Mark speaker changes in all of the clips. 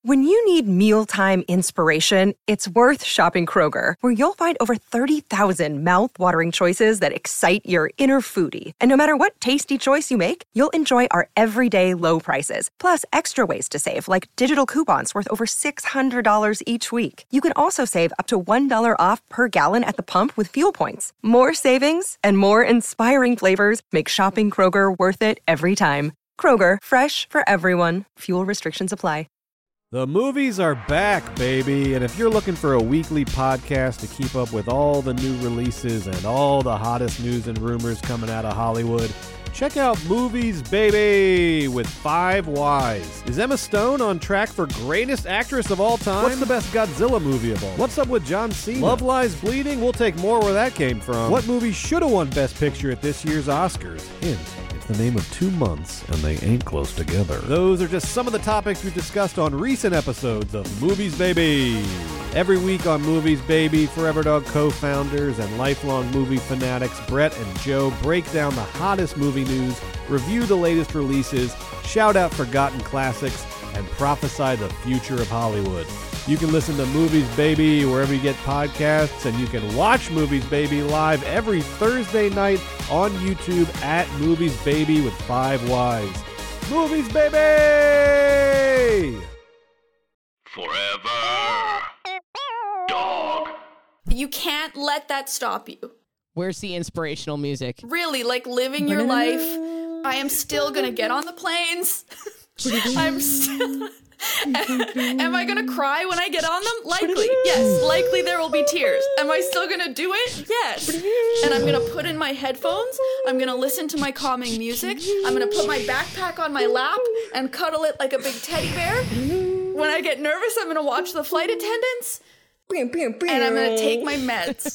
Speaker 1: When you need mealtime inspiration, it's worth shopping Kroger, where you'll find over 30,000 mouth-watering choices that excite your inner foodie. And no matter what tasty choice you make, you'll enjoy our everyday low prices, plus extra ways to save, like digital coupons worth over $600 each week. You can also save up to $1 off per gallon at the pump with fuel points. More savings and more inspiring flavors make shopping Kroger worth it every time. Kroger, fresh for everyone. Fuel restrictions apply.
Speaker 2: The movies are back, baby, and if you're looking for a weekly podcast to keep up with all the new releases and all the hottest news and rumors coming out of Hollywood, check out Movies Baby with 5 Ys. Is Emma Stone on track for greatest actress of all time? What's the best Godzilla movie of all? What's up with John Cena? Love Lies Bleeding? We'll take more where that came from. What movie should have won Best Picture at this year's Oscars? Hint. The name of 2 months, and they ain't close together. Those are just some of the topics we've discussed on recent episodes of Movies Baby. Every week on Movies Baby, Forever Dog co-founders and lifelong movie fanatics Brett and Joe break down the hottest movie news, review the latest releases, shout out forgotten classics, and prophesy the future of Hollywood. You can listen to Movies Baby wherever you get podcasts, and you can watch Movies Baby live every Thursday night on YouTube at Movies Baby with 5 Ys. Movies Baby!
Speaker 3: Forever Dog.
Speaker 4: You can't let that stop you.
Speaker 5: Where's the inspirational music?
Speaker 4: Really, like living your life. I am still gonna get on the planes. I'm still... Am I gonna cry when I get on them? Likely, yes. Likely there will be tears. Am I still gonna do it? Yes. And I'm gonna put in my headphones. I'm gonna listen to my calming music. I'm gonna put my backpack on my lap and cuddle it like a big teddy bear. When I get nervous, I'm gonna watch the flight attendants. And I'm gonna take my meds.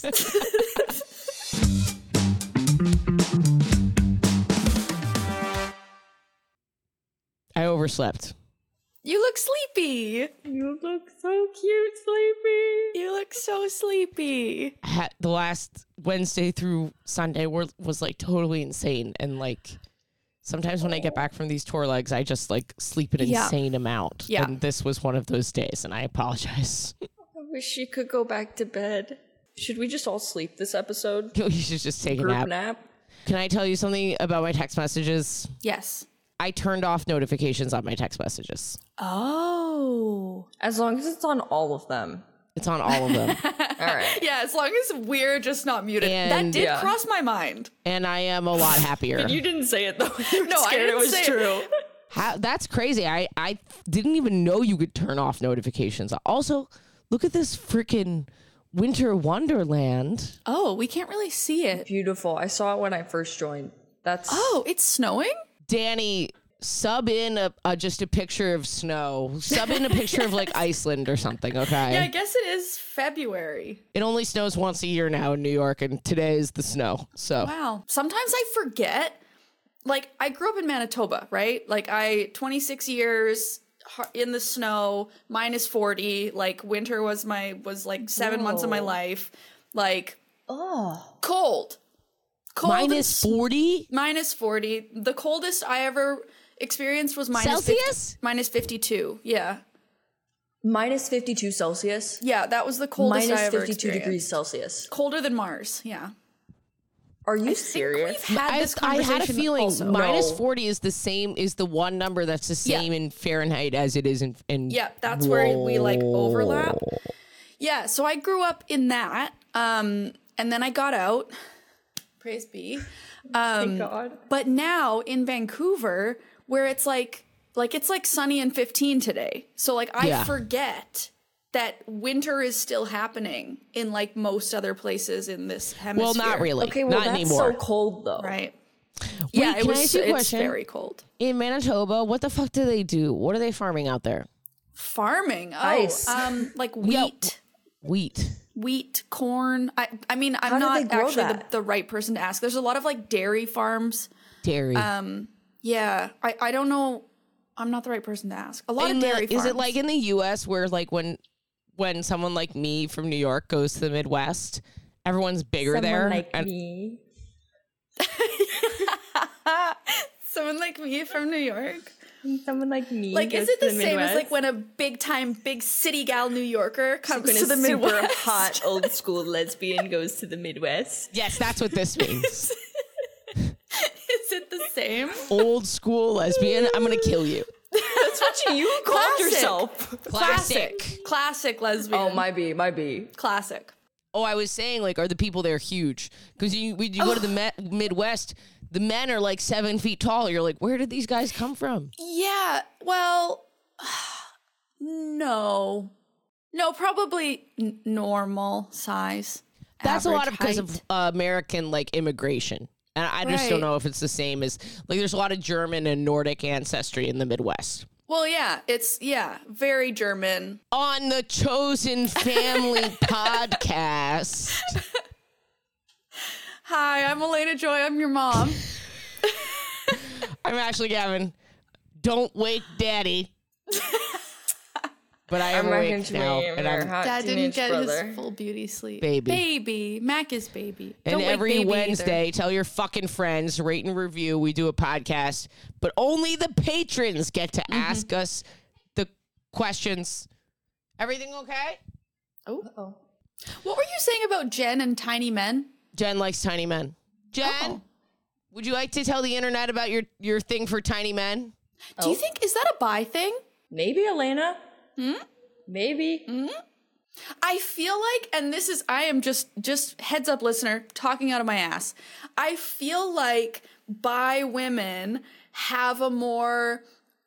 Speaker 5: I overslept.
Speaker 4: You look sleepy.
Speaker 6: You look so cute, Sleepy.
Speaker 4: You look so sleepy.
Speaker 5: The last Wednesday through Sunday was like totally insane. And like sometimes when I get back from these tour legs, I just like sleep an insane amount.
Speaker 4: Yeah.
Speaker 5: And this was one of those days, and I apologize.
Speaker 6: I wish she could go back to bed. Should we just all sleep this episode?
Speaker 5: You should just take a nap. Can I tell you something about my text messages?
Speaker 4: Yes.
Speaker 5: I turned off notifications on my text messages.
Speaker 4: Oh.
Speaker 6: As long as it's on all of them.
Speaker 5: It's on all of them.
Speaker 6: All right.
Speaker 4: Yeah, as long as we're just not muted.
Speaker 5: And-
Speaker 4: that did cross my mind.
Speaker 5: And I am a lot happier.
Speaker 6: But you didn't say it, though. You were
Speaker 4: No, I
Speaker 6: scared
Speaker 4: didn't
Speaker 6: it was
Speaker 4: say
Speaker 6: true.
Speaker 5: That's crazy. I didn't even know you could turn off notifications. Also, look at this freaking Winter Wonderland.
Speaker 4: Oh, we can't really see it.
Speaker 6: Beautiful. I saw it when I first joined. That's...
Speaker 4: Oh, it's snowing?
Speaker 5: Danny, sub in just a picture of snow. Sub in a picture of like Iceland or something, okay?
Speaker 4: Yeah, I guess it is February.
Speaker 5: It only snows once a year now in New York, and today is the snow. So
Speaker 4: Wow. Sometimes I forget. Like, I grew up in Manitoba, right? Like, 26 years in the snow, minus 40. Like, winter was like 7 months of my life. Like, cold.
Speaker 5: minus 40?
Speaker 4: Minus 40. The coldest I ever experienced was
Speaker 5: Celsius?
Speaker 4: minus 52. Yeah.
Speaker 6: Minus 52 Celsius.
Speaker 4: Yeah, that was the coldest
Speaker 6: Minus
Speaker 4: I ever
Speaker 6: 52
Speaker 4: experienced.
Speaker 6: degrees Celsius.
Speaker 4: Colder than Mars, yeah.
Speaker 6: Are you serious?
Speaker 4: We've had this
Speaker 5: I had a
Speaker 4: conversation
Speaker 5: feeling
Speaker 4: also.
Speaker 5: minus 40 is the one number that's the same in Fahrenheit as it is in
Speaker 4: Yeah, that's where we like overlap. Yeah, so I grew up in that. And then I got out. Praise be.
Speaker 6: Thank God.
Speaker 4: But now in Vancouver, where it's like it's like sunny and 15 today. So like I forget that winter is still happening in like most other places in this hemisphere.
Speaker 5: Well, not really.
Speaker 6: Okay, well,
Speaker 5: not
Speaker 6: that's
Speaker 5: anymore.
Speaker 6: so cold, though.
Speaker 4: Right.
Speaker 5: Wait,
Speaker 4: It
Speaker 5: can I ask you a
Speaker 4: it's
Speaker 5: question?
Speaker 4: very cold.
Speaker 5: In Manitoba, what the fuck do they do? What are they farming out there?
Speaker 4: Farming. Oh,
Speaker 6: Ice.
Speaker 4: like wheat.
Speaker 5: Wheat.
Speaker 4: Corn. I mean, I'm
Speaker 6: How do
Speaker 4: not
Speaker 6: they grow
Speaker 4: actually
Speaker 6: that?
Speaker 4: the right person to ask. There's a lot of like dairy farms.
Speaker 5: Dairy.
Speaker 4: Yeah, I don't know. I'm not the right person to ask. A lot of dairy farms.
Speaker 5: Is it like in the U.S. where like when someone like me from New York goes to the Midwest, everyone's bigger there?
Speaker 6: Like me.
Speaker 4: Someone like me from New York?
Speaker 6: Someone like me.
Speaker 4: Like,
Speaker 6: goes
Speaker 4: is it
Speaker 6: to
Speaker 4: the same
Speaker 6: Midwest.
Speaker 4: as like when a big city gal New Yorker comes
Speaker 6: when
Speaker 4: to
Speaker 6: a
Speaker 4: the
Speaker 6: super
Speaker 4: Midwest?
Speaker 6: hot old school lesbian goes to the Midwest?
Speaker 5: Yes, that's what this means.
Speaker 4: Is it the same?
Speaker 5: Old school lesbian. I'm gonna kill you.
Speaker 6: That's what you called
Speaker 4: Classic.
Speaker 6: yourself.
Speaker 4: Classic lesbian.
Speaker 6: Oh, might be.
Speaker 4: Classic.
Speaker 5: Oh, I was saying, like, are the people there huge? Because you go to the Midwest, the men are like 7 feet tall. You're like, where did these guys come from?
Speaker 4: Yeah, well, no, probably normal size.
Speaker 5: That's a lot of
Speaker 4: average
Speaker 5: because of American like immigration. And I just don't
Speaker 4: Right.
Speaker 5: know if it's the same as like there's a lot of German and Nordic ancestry in the Midwest.
Speaker 4: Well, yeah, it's very German.
Speaker 5: On the Chosen Family podcast.
Speaker 4: Hi, I'm Elena Joy. I'm your mom.
Speaker 5: I'm Ashley Gavin. Don't wake Daddy. But I am awake now, and I'm
Speaker 4: Dad didn't get his full beauty sleep.
Speaker 5: Baby.
Speaker 4: Mac is baby.
Speaker 5: And
Speaker 4: Don't wake
Speaker 5: every
Speaker 4: baby
Speaker 5: Wednesday, tell your fucking friends, rate and review. We do a podcast, but only the patrons get to ask us the questions. Everything okay?
Speaker 4: Either. Oh. What were you saying about Jen and tiny men?
Speaker 5: Jen likes tiny men. Jen, would you like to tell the internet about your thing for tiny men?
Speaker 4: Do you think, is that a bi thing?
Speaker 6: Maybe, Elena. Maybe.
Speaker 4: I feel like, and this is, I am just heads up listener, talking out of my ass. I feel like bi women have are more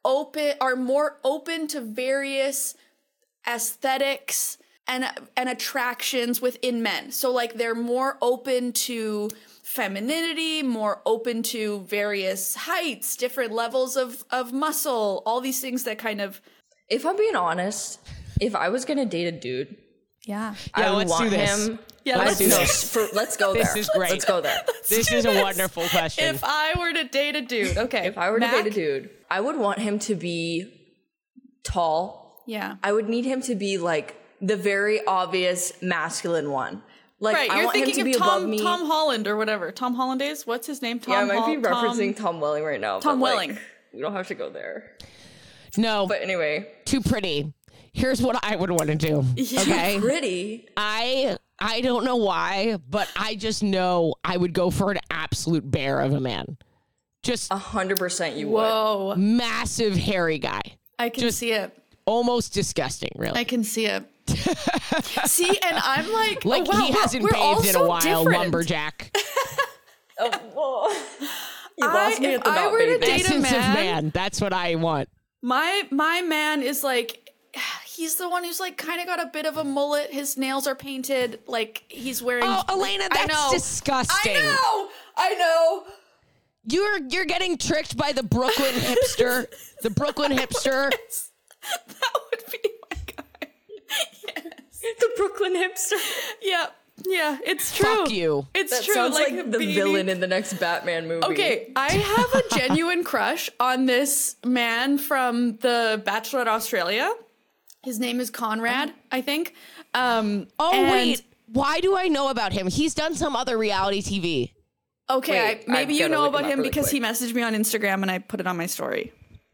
Speaker 4: open to various aesthetics and attractions within men. So like they're more open to femininity, more open to various heights, different levels of muscle, all these things that kind of.
Speaker 6: If I'm being honest, if I was gonna date a dude,
Speaker 4: Yeah,
Speaker 6: I would
Speaker 5: let's
Speaker 6: want
Speaker 5: do this.
Speaker 6: him.
Speaker 4: Yeah, let's do this.
Speaker 6: Let's go there.
Speaker 5: This is great.
Speaker 6: Let's go there.
Speaker 5: This is a wonderful question.
Speaker 4: If I were to date a dude, okay.
Speaker 6: If I were
Speaker 4: Mac?
Speaker 6: to date a dude, I would want him to be tall.
Speaker 4: Yeah.
Speaker 6: I would need him to be like the very obvious masculine one. Like
Speaker 4: Right,
Speaker 6: I
Speaker 4: you're
Speaker 6: want him to
Speaker 4: thinking
Speaker 6: be
Speaker 4: of
Speaker 6: above me.
Speaker 4: Tom Holland or whatever. Tom Hollandaise? What's his name?
Speaker 6: Yeah, I might be referencing Tom Welling right now.
Speaker 4: Tom
Speaker 6: but, like,
Speaker 4: Welling.
Speaker 6: we don't have to go there.
Speaker 5: No,
Speaker 6: But anyway,
Speaker 5: too pretty. Here's what I would want to do. Okay.
Speaker 6: pretty.
Speaker 5: I don't know why, but I just know I would go for an absolute bear of a man. Just
Speaker 6: 100% you would.
Speaker 4: Whoa.
Speaker 5: massive hairy guy.
Speaker 4: I can see it.
Speaker 5: Almost disgusting, really.
Speaker 4: I can see it. See, and I'm like,
Speaker 5: Like
Speaker 4: oh, wow,
Speaker 5: he hasn't
Speaker 4: we're all
Speaker 5: bathed in a
Speaker 4: so
Speaker 5: while,
Speaker 4: different.
Speaker 5: lumberjack.
Speaker 6: Oh, whoa. You lost me
Speaker 4: if
Speaker 6: at the
Speaker 4: I
Speaker 6: not
Speaker 4: were to
Speaker 6: baby.
Speaker 4: date a
Speaker 5: Essence of
Speaker 4: man-
Speaker 5: man. That's what I want.
Speaker 4: My man is like, he's the one who's like kind of got a bit of a mullet. His nails are painted. Like he's wearing.
Speaker 5: Oh, Elena,
Speaker 4: I
Speaker 5: that's
Speaker 4: know.
Speaker 5: disgusting.
Speaker 4: I know.
Speaker 5: You're getting tricked by the Brooklyn hipster. The Brooklyn hipster.
Speaker 4: That would be my guy. Yes.
Speaker 6: The Brooklyn hipster.
Speaker 4: Yeah, it's true.
Speaker 5: Fuck you.
Speaker 4: It's
Speaker 6: That
Speaker 4: true.
Speaker 6: sounds like the
Speaker 4: baby-
Speaker 6: villain in the next Batman movie.
Speaker 4: Okay, I have a genuine crush on this man from the Bachelor Australia. His name is Conrad, I think.
Speaker 5: Oh,
Speaker 4: and-
Speaker 5: wait. Why do I know about him? He's done some other reality TV.
Speaker 4: Okay,
Speaker 6: Wait,
Speaker 4: maybe
Speaker 6: I've
Speaker 4: you
Speaker 6: gotta
Speaker 4: know
Speaker 6: look
Speaker 4: about
Speaker 6: him up
Speaker 4: him
Speaker 6: really
Speaker 4: because he
Speaker 6: quick.
Speaker 4: messaged me on Instagram and I put it on my story.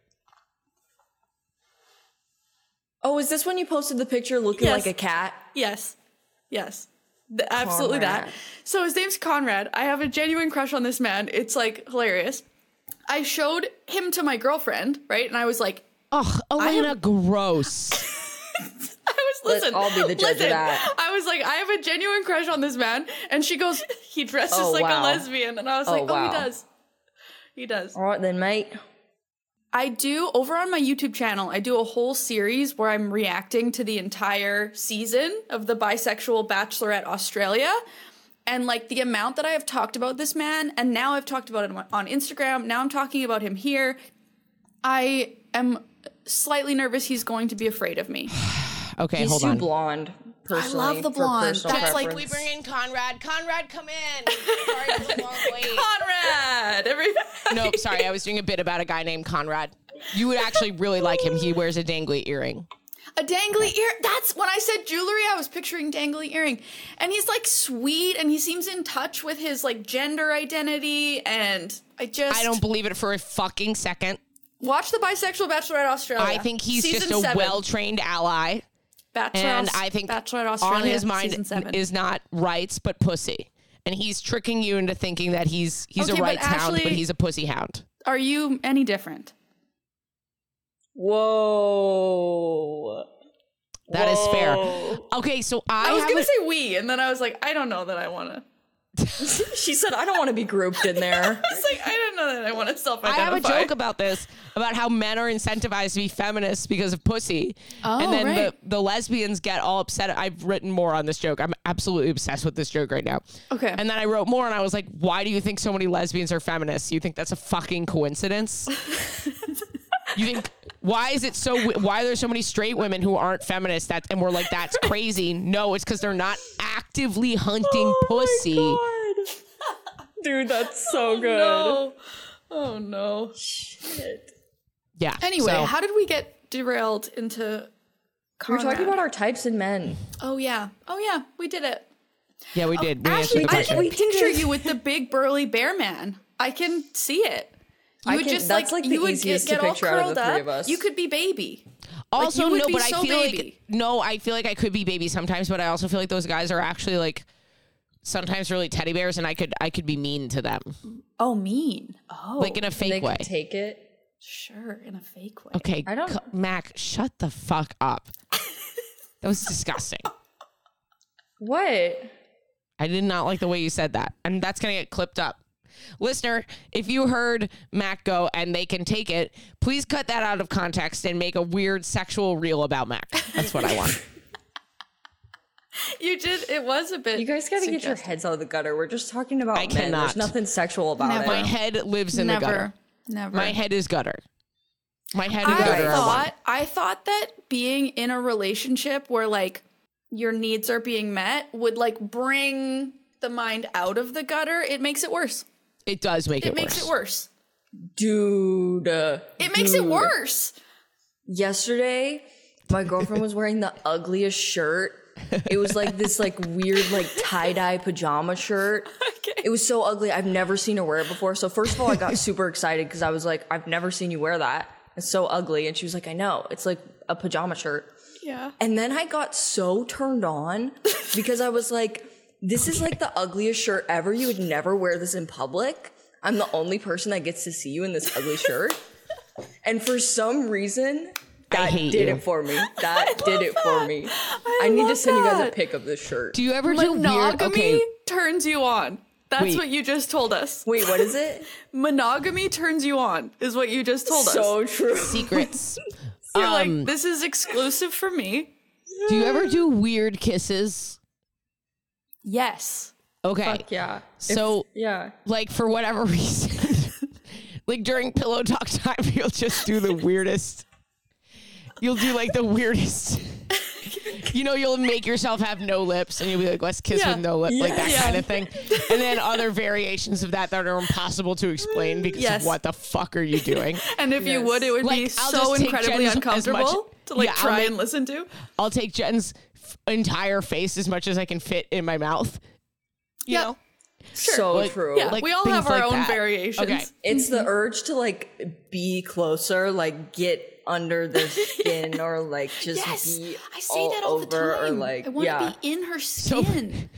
Speaker 6: Oh, is this when you posted the picture looking
Speaker 4: Yes.
Speaker 6: like a cat?
Speaker 4: Yes. Absolutely that.
Speaker 6: Conrad.
Speaker 4: So his name's Conrad. I have a genuine crush on this man. It's like hilarious. I showed him to my girlfriend, right? And I was like,
Speaker 5: Ugh, Elena, gross.
Speaker 4: Listen,
Speaker 6: I'll be the judge of that.
Speaker 4: I was like, I have a genuine crush on this man. And she goes, he dresses
Speaker 6: Oh,
Speaker 4: like a
Speaker 6: wow.
Speaker 4: lesbian. And I was
Speaker 6: Oh,
Speaker 4: like, oh,
Speaker 6: wow.
Speaker 4: he does. He does.
Speaker 6: All right then, mate.
Speaker 4: I do, over on my YouTube channel, I do a whole series where I'm reacting to the entire season of the Bisexual Bachelorette Australia. And like the amount that I have talked about this man, and now I've talked about him on Instagram, now I'm talking about him here. I am slightly nervous he's going to be afraid of me.
Speaker 5: Okay,
Speaker 6: He's
Speaker 5: hold
Speaker 6: too
Speaker 5: on.
Speaker 6: blonde. Personally,
Speaker 4: love the
Speaker 6: for
Speaker 4: blonde.
Speaker 6: personal
Speaker 4: That's like,
Speaker 6: preference.
Speaker 5: We bring in Conrad. Conrad, come in. Sorry, it was a long wait.
Speaker 4: Conrad!
Speaker 5: No, sorry, I was doing a bit about a guy named Conrad. You would actually really like him. He wears a dangly earring.
Speaker 4: A dangly ear. That's when I said jewelry, I was picturing dangly earring. And he's like sweet and he seems in touch with his like gender identity. And I
Speaker 5: I don't believe it for a fucking second.
Speaker 4: Watch the Bisexual Bachelorette Australia.
Speaker 5: I think he's
Speaker 4: Season
Speaker 5: just a
Speaker 4: 7.
Speaker 5: well-trained ally. And I think
Speaker 4: Bachelorette Australia,
Speaker 5: on his
Speaker 4: Season
Speaker 5: mind
Speaker 4: 7.
Speaker 5: is not rights, but pussy. And he's tricking you into thinking that he's
Speaker 4: Okay,
Speaker 5: a
Speaker 4: but
Speaker 5: rights hound,
Speaker 4: Ashley-
Speaker 5: but he's a pussy hound.
Speaker 4: Are you any different?
Speaker 6: Whoa.
Speaker 5: That is fair.
Speaker 6: Whoa.
Speaker 5: Okay, so
Speaker 4: I was
Speaker 5: have
Speaker 4: going
Speaker 5: a-
Speaker 4: to say we, and then I was like, I don't know that I want to.
Speaker 6: She said, I don't want to be grouped in there.
Speaker 4: It's like, I don't know that I want to
Speaker 5: I
Speaker 4: self-identify.
Speaker 5: have a joke about this, about how men are incentivized to be feminists because of pussy.
Speaker 4: Oh,
Speaker 5: and then
Speaker 4: right.
Speaker 5: the lesbians get all upset. I've written more on this joke. I'm absolutely obsessed with this joke right now.
Speaker 4: Okay.
Speaker 5: And then I wrote more and I was like, why do you think so many lesbians are feminists? You think that's a fucking coincidence? You think, why are there so many straight women who aren't feminists and we're like, that's crazy? No, it's because they're not actively hunting pussy.
Speaker 6: Dude, that's so good.
Speaker 4: No. Oh, no.
Speaker 6: Shit.
Speaker 5: Yeah.
Speaker 4: Anyway,
Speaker 5: so-
Speaker 4: how did we get derailed into
Speaker 6: We were talking
Speaker 4: Conrad?
Speaker 6: about our types in men.
Speaker 4: Oh, yeah. We did it.
Speaker 5: yeah, we did. We
Speaker 4: Ashley,
Speaker 5: answered the
Speaker 4: I
Speaker 5: question.
Speaker 4: can picture you with the big burly bear man. I can see it. You would just
Speaker 6: that's like the
Speaker 4: you would
Speaker 6: easiest
Speaker 4: get
Speaker 6: to
Speaker 4: all
Speaker 6: picture out of
Speaker 4: curled
Speaker 6: the three
Speaker 4: up.
Speaker 6: of us.
Speaker 4: You could be baby.
Speaker 5: Also,
Speaker 4: you would
Speaker 5: no,
Speaker 4: be
Speaker 5: but
Speaker 4: so
Speaker 5: I feel
Speaker 4: baby.
Speaker 5: I feel like I could be baby sometimes, but I also feel like those guys are actually like sometimes really teddy bears, and I could be mean to them,
Speaker 4: Oh, mean. Oh,
Speaker 5: like in a
Speaker 6: They
Speaker 5: fake way.
Speaker 6: could take it.
Speaker 4: sure, in a fake way.
Speaker 5: Okay,
Speaker 6: I don't-
Speaker 5: Mac, shut the fuck up. That was disgusting.
Speaker 6: What?
Speaker 5: I did not like the way you said that, and that's gonna get clipped up. Listener, if you heard Mac go and they can take it, please cut that out of context and make a weird sexual reel about Mac. That's what I want.
Speaker 4: You did. It was a bit.
Speaker 6: You guys gotta get your
Speaker 4: suggestive.
Speaker 6: heads out of the gutter. We're just talking about men.
Speaker 5: cannot.
Speaker 6: There's nothing sexual about
Speaker 4: Never.
Speaker 5: My
Speaker 6: it.
Speaker 5: head lives in the gutter.
Speaker 4: Never.
Speaker 5: My head is gutter. My head and gutter are one.
Speaker 4: I thought that being in a relationship where like your needs are being met would like bring the mind out of the gutter. It makes it worse.
Speaker 5: It does make it worse.
Speaker 4: It makes it worse.
Speaker 6: Dude.
Speaker 4: It makes it worse.
Speaker 6: Yesterday, my girlfriend was wearing the ugliest shirt. It was like this like weird like tie-dye pajama shirt.
Speaker 4: Okay.
Speaker 6: It was so ugly. I've never seen her wear it before. So first of all, I got super excited because I was like, I've never seen you wear that. It's so ugly. And she was like, I know. It's like a pajama shirt.
Speaker 4: Yeah.
Speaker 6: And then I got so turned on because I was like, this is like the ugliest shirt ever. You would never wear this in public. I'm the only person that gets to see you in this ugly shirt. And for some reason, that
Speaker 5: hate
Speaker 6: did
Speaker 5: you.
Speaker 6: it for me. That did it for me. I need to
Speaker 4: love
Speaker 6: send you guys a
Speaker 4: that.
Speaker 6: pic of this shirt.
Speaker 5: Do you ever do weird?
Speaker 4: Monogamy
Speaker 5: Okay,
Speaker 4: turns you on. That's
Speaker 5: Wait.
Speaker 4: what you just told us.
Speaker 6: Wait, what is it?
Speaker 4: Monogamy turns you on, is what you just told us.
Speaker 6: So true.
Speaker 5: secrets.
Speaker 4: You're like, this is exclusive for me.
Speaker 5: Do you ever do weird kisses?
Speaker 4: Yes.
Speaker 5: Okay.
Speaker 6: Fuck yeah.
Speaker 5: So,
Speaker 6: Yeah.
Speaker 5: like, for whatever reason, like during pillow talk time, you'll just do the weirdest. You'll do like the weirdest. You know, you'll make yourself have no lips and you'll be like, let's kiss
Speaker 4: Yeah.
Speaker 5: with no lip, like that
Speaker 4: Yeah.
Speaker 5: kind of thing. And then other variations of that are impossible to explain because
Speaker 4: Yes.
Speaker 5: of what the fuck are you doing?
Speaker 4: And if you would, it would be
Speaker 5: Like, I'll
Speaker 4: so
Speaker 5: just take
Speaker 4: incredibly
Speaker 5: Jen's as
Speaker 4: uncomfortable
Speaker 5: much-
Speaker 4: to like
Speaker 5: Yeah, I'll
Speaker 4: try
Speaker 5: make-
Speaker 4: and listen to.
Speaker 5: I'll take Jen's entire face as much as I can fit in my mouth. You
Speaker 4: Yep.
Speaker 5: know?
Speaker 6: So
Speaker 5: Like-
Speaker 6: true.
Speaker 4: Yeah,
Speaker 5: Like
Speaker 4: we all
Speaker 5: things
Speaker 4: have our
Speaker 5: like
Speaker 4: own
Speaker 5: that.
Speaker 4: variations.
Speaker 5: Okay.
Speaker 6: It's the urge to like be closer, like get under their skin or like just
Speaker 4: Yes,
Speaker 6: be
Speaker 4: I say
Speaker 6: all
Speaker 4: that all the
Speaker 6: over
Speaker 4: time.
Speaker 6: or like
Speaker 4: I want
Speaker 6: yeah.
Speaker 4: to be in her skin.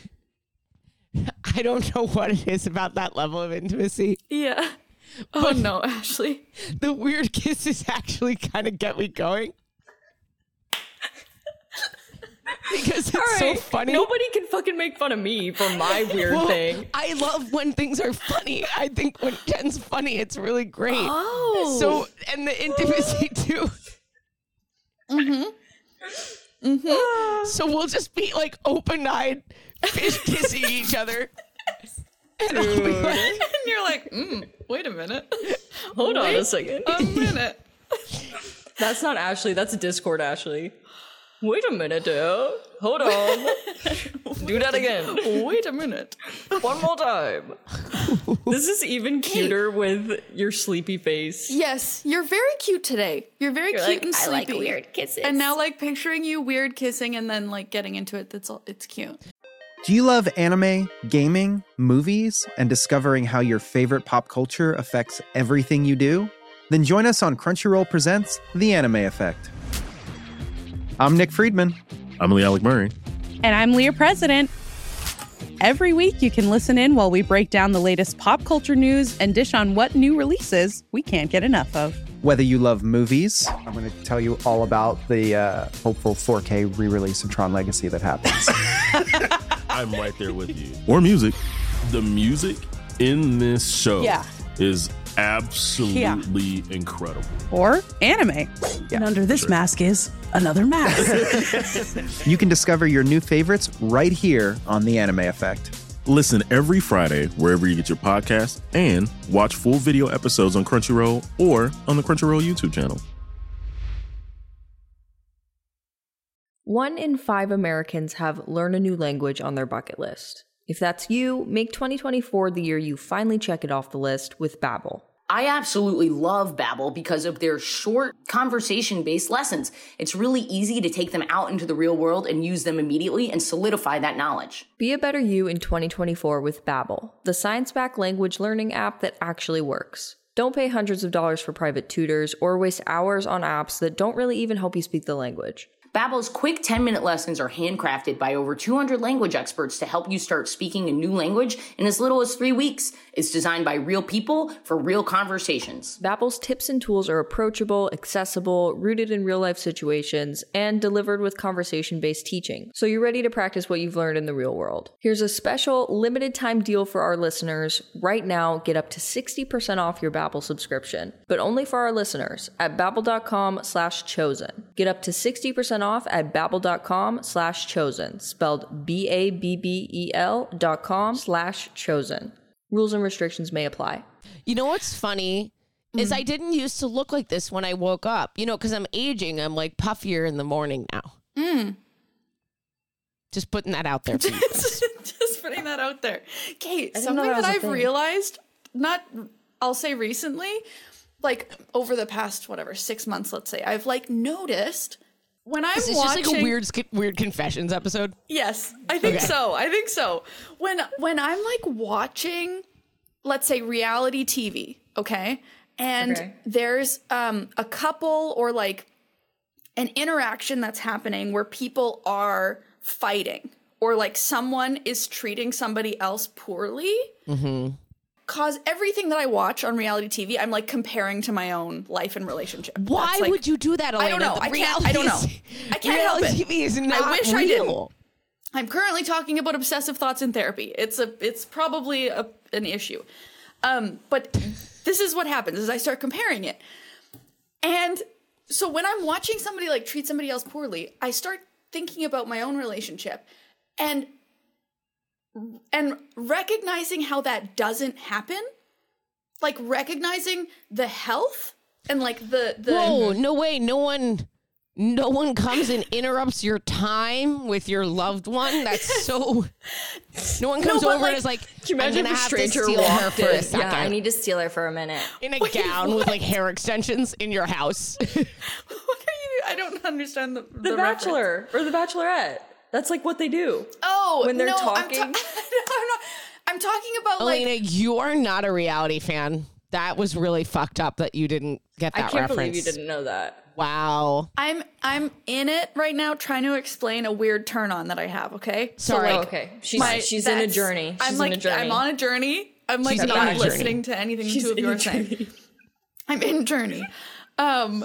Speaker 5: I don't know what it is about that level of intimacy.
Speaker 4: Yeah. Oh no, Ashley.
Speaker 5: The weird kisses actually kind of get me going. Because it's so funny.
Speaker 6: Nobody can fucking make fun of me for my weird
Speaker 5: Well,
Speaker 6: thing.
Speaker 5: I love when things are funny. I think when Jen's funny, it's really great.
Speaker 4: Oh.
Speaker 5: So, and the intimacy too. So we'll just be like open-eyed, fish kissing each other. And I'll be like,
Speaker 4: And you're like, wait a minute.
Speaker 6: Hold on a second.
Speaker 4: A minute.
Speaker 6: That's not Ashley. That's Discord Ashley. Wait a minute, dude. Hold on. Do that again.
Speaker 4: Wait a minute.
Speaker 6: One more time. This is even cuter with your sleepy face.
Speaker 4: Yes, you're very cute today. You're very cute
Speaker 6: like,
Speaker 4: and
Speaker 6: I like
Speaker 4: sleepy.
Speaker 6: weird kisses.
Speaker 4: And now like picturing you weird kissing and then like getting into it, it's cute.
Speaker 7: Do you love anime, gaming, movies, and discovering how your favorite pop culture affects everything you do? Then join us on Crunchyroll Presents The Anime Effect. I'm Nick Friedman.
Speaker 8: I'm Lee Alec Murray.
Speaker 9: And I'm Leah President. Every week, you can listen in while we break down the latest pop culture news and dish on what new releases we can't get enough of.
Speaker 7: Whether you love movies, I'm going to tell you all about the hopeful 4K re-release of Tron Legacy that happens.
Speaker 8: I'm right there with you. Or music. The music in this show is absolutely incredible.
Speaker 9: Or anime.
Speaker 10: And under this mask is another mask.
Speaker 7: You can discover your new favorites right here on The Anime Effect.
Speaker 8: Listen every Friday wherever you get your podcasts and watch full video episodes on Crunchyroll or on the Crunchyroll YouTube channel.
Speaker 6: 1 in 5 Americans have learn a new language on their bucket list. If that's you, make 2024 the year you finally check it off the list with Babbel.
Speaker 11: I absolutely love Babbel because of their short conversation-based lessons. It's really easy to take them out into the real world and use them immediately and solidify that knowledge.
Speaker 6: Be a better you in 2024 with Babbel, the science-backed language learning app that actually works. Don't pay hundreds of dollars for private tutors or waste hours on apps that don't really even help you speak the language.
Speaker 11: Babbel's quick 10-minute lessons are handcrafted by over 200 language experts to help you start speaking a new language in as little as 3 weeks. It's designed by real people for real conversations.
Speaker 6: Babbel's tips and tools are approachable, accessible, rooted in real-life situations, and delivered with conversation-based teaching, so you're ready to practice what you've learned in the real world. Here's a special limited-time deal for our listeners. Right now, get up to 60% off your Babbel subscription, but only for our listeners at babbel.com/chosen. Get up to 60% off at babbel.com/chosen, spelled BABBEL.com/chosen. Rules and restrictions may apply.
Speaker 5: You know what's funny is I didn't used to look like this when I woke up. You know, because I'm aging. I'm like puffier in the morning now. Just putting that out there for you guys.
Speaker 4: Just putting that out there. Okay, something that I've realized, I'll say recently, like over the past, 6 months, let's say, I've like noticed when I'm watching. Is this just like
Speaker 5: a weird confessions episode?
Speaker 4: Yes, I think so. When I'm like watching, let's say, reality TV, okay? And there's a couple or like an interaction that's happening where people are fighting or like someone is treating somebody else poorly. Cause everything that I watch on reality TV, I'm like comparing to my own life and relationship.
Speaker 5: Why would you do that, Elena?
Speaker 4: I don't know. I don't know. I can't help it.
Speaker 5: TV is not
Speaker 4: I wish
Speaker 5: real.
Speaker 4: I didn't. I'm currently talking about obsessive thoughts in therapy. It's probably an issue. But this is what happens is I start comparing it. And so when I'm watching somebody like treat somebody else poorly, I start thinking about my own relationship and recognizing how that doesn't happen, like recognizing the health and like the
Speaker 5: Whoa, no way, no one comes and interrupts your time with your loved one. That's so. No one comes over and is like,
Speaker 6: can you imagine
Speaker 5: I'm gonna
Speaker 6: if a
Speaker 5: have to
Speaker 6: stranger
Speaker 5: steal her
Speaker 6: walked
Speaker 5: for a
Speaker 6: in?
Speaker 5: second.
Speaker 6: Yeah, I need to steal her for a minute.
Speaker 5: In a gown with like hair extensions in your house.
Speaker 4: What are you? I don't understand the
Speaker 6: Bachelor or the Bachelorette. That's like what they do.
Speaker 4: Oh,
Speaker 6: when they're talking.
Speaker 4: I'm talking about
Speaker 5: Elena,
Speaker 4: like.
Speaker 5: you are not a reality fan. That was really fucked up that you didn't get that reference.
Speaker 6: I can't believe you didn't know that.
Speaker 5: Wow.
Speaker 4: I'm in it right now trying to explain a weird turn on that I have, okay?
Speaker 5: Sorry.
Speaker 6: So, okay. She's in a journey.
Speaker 4: I'm on a journey. I'm like not listening to anything the two of you are saying. I'm in journey. And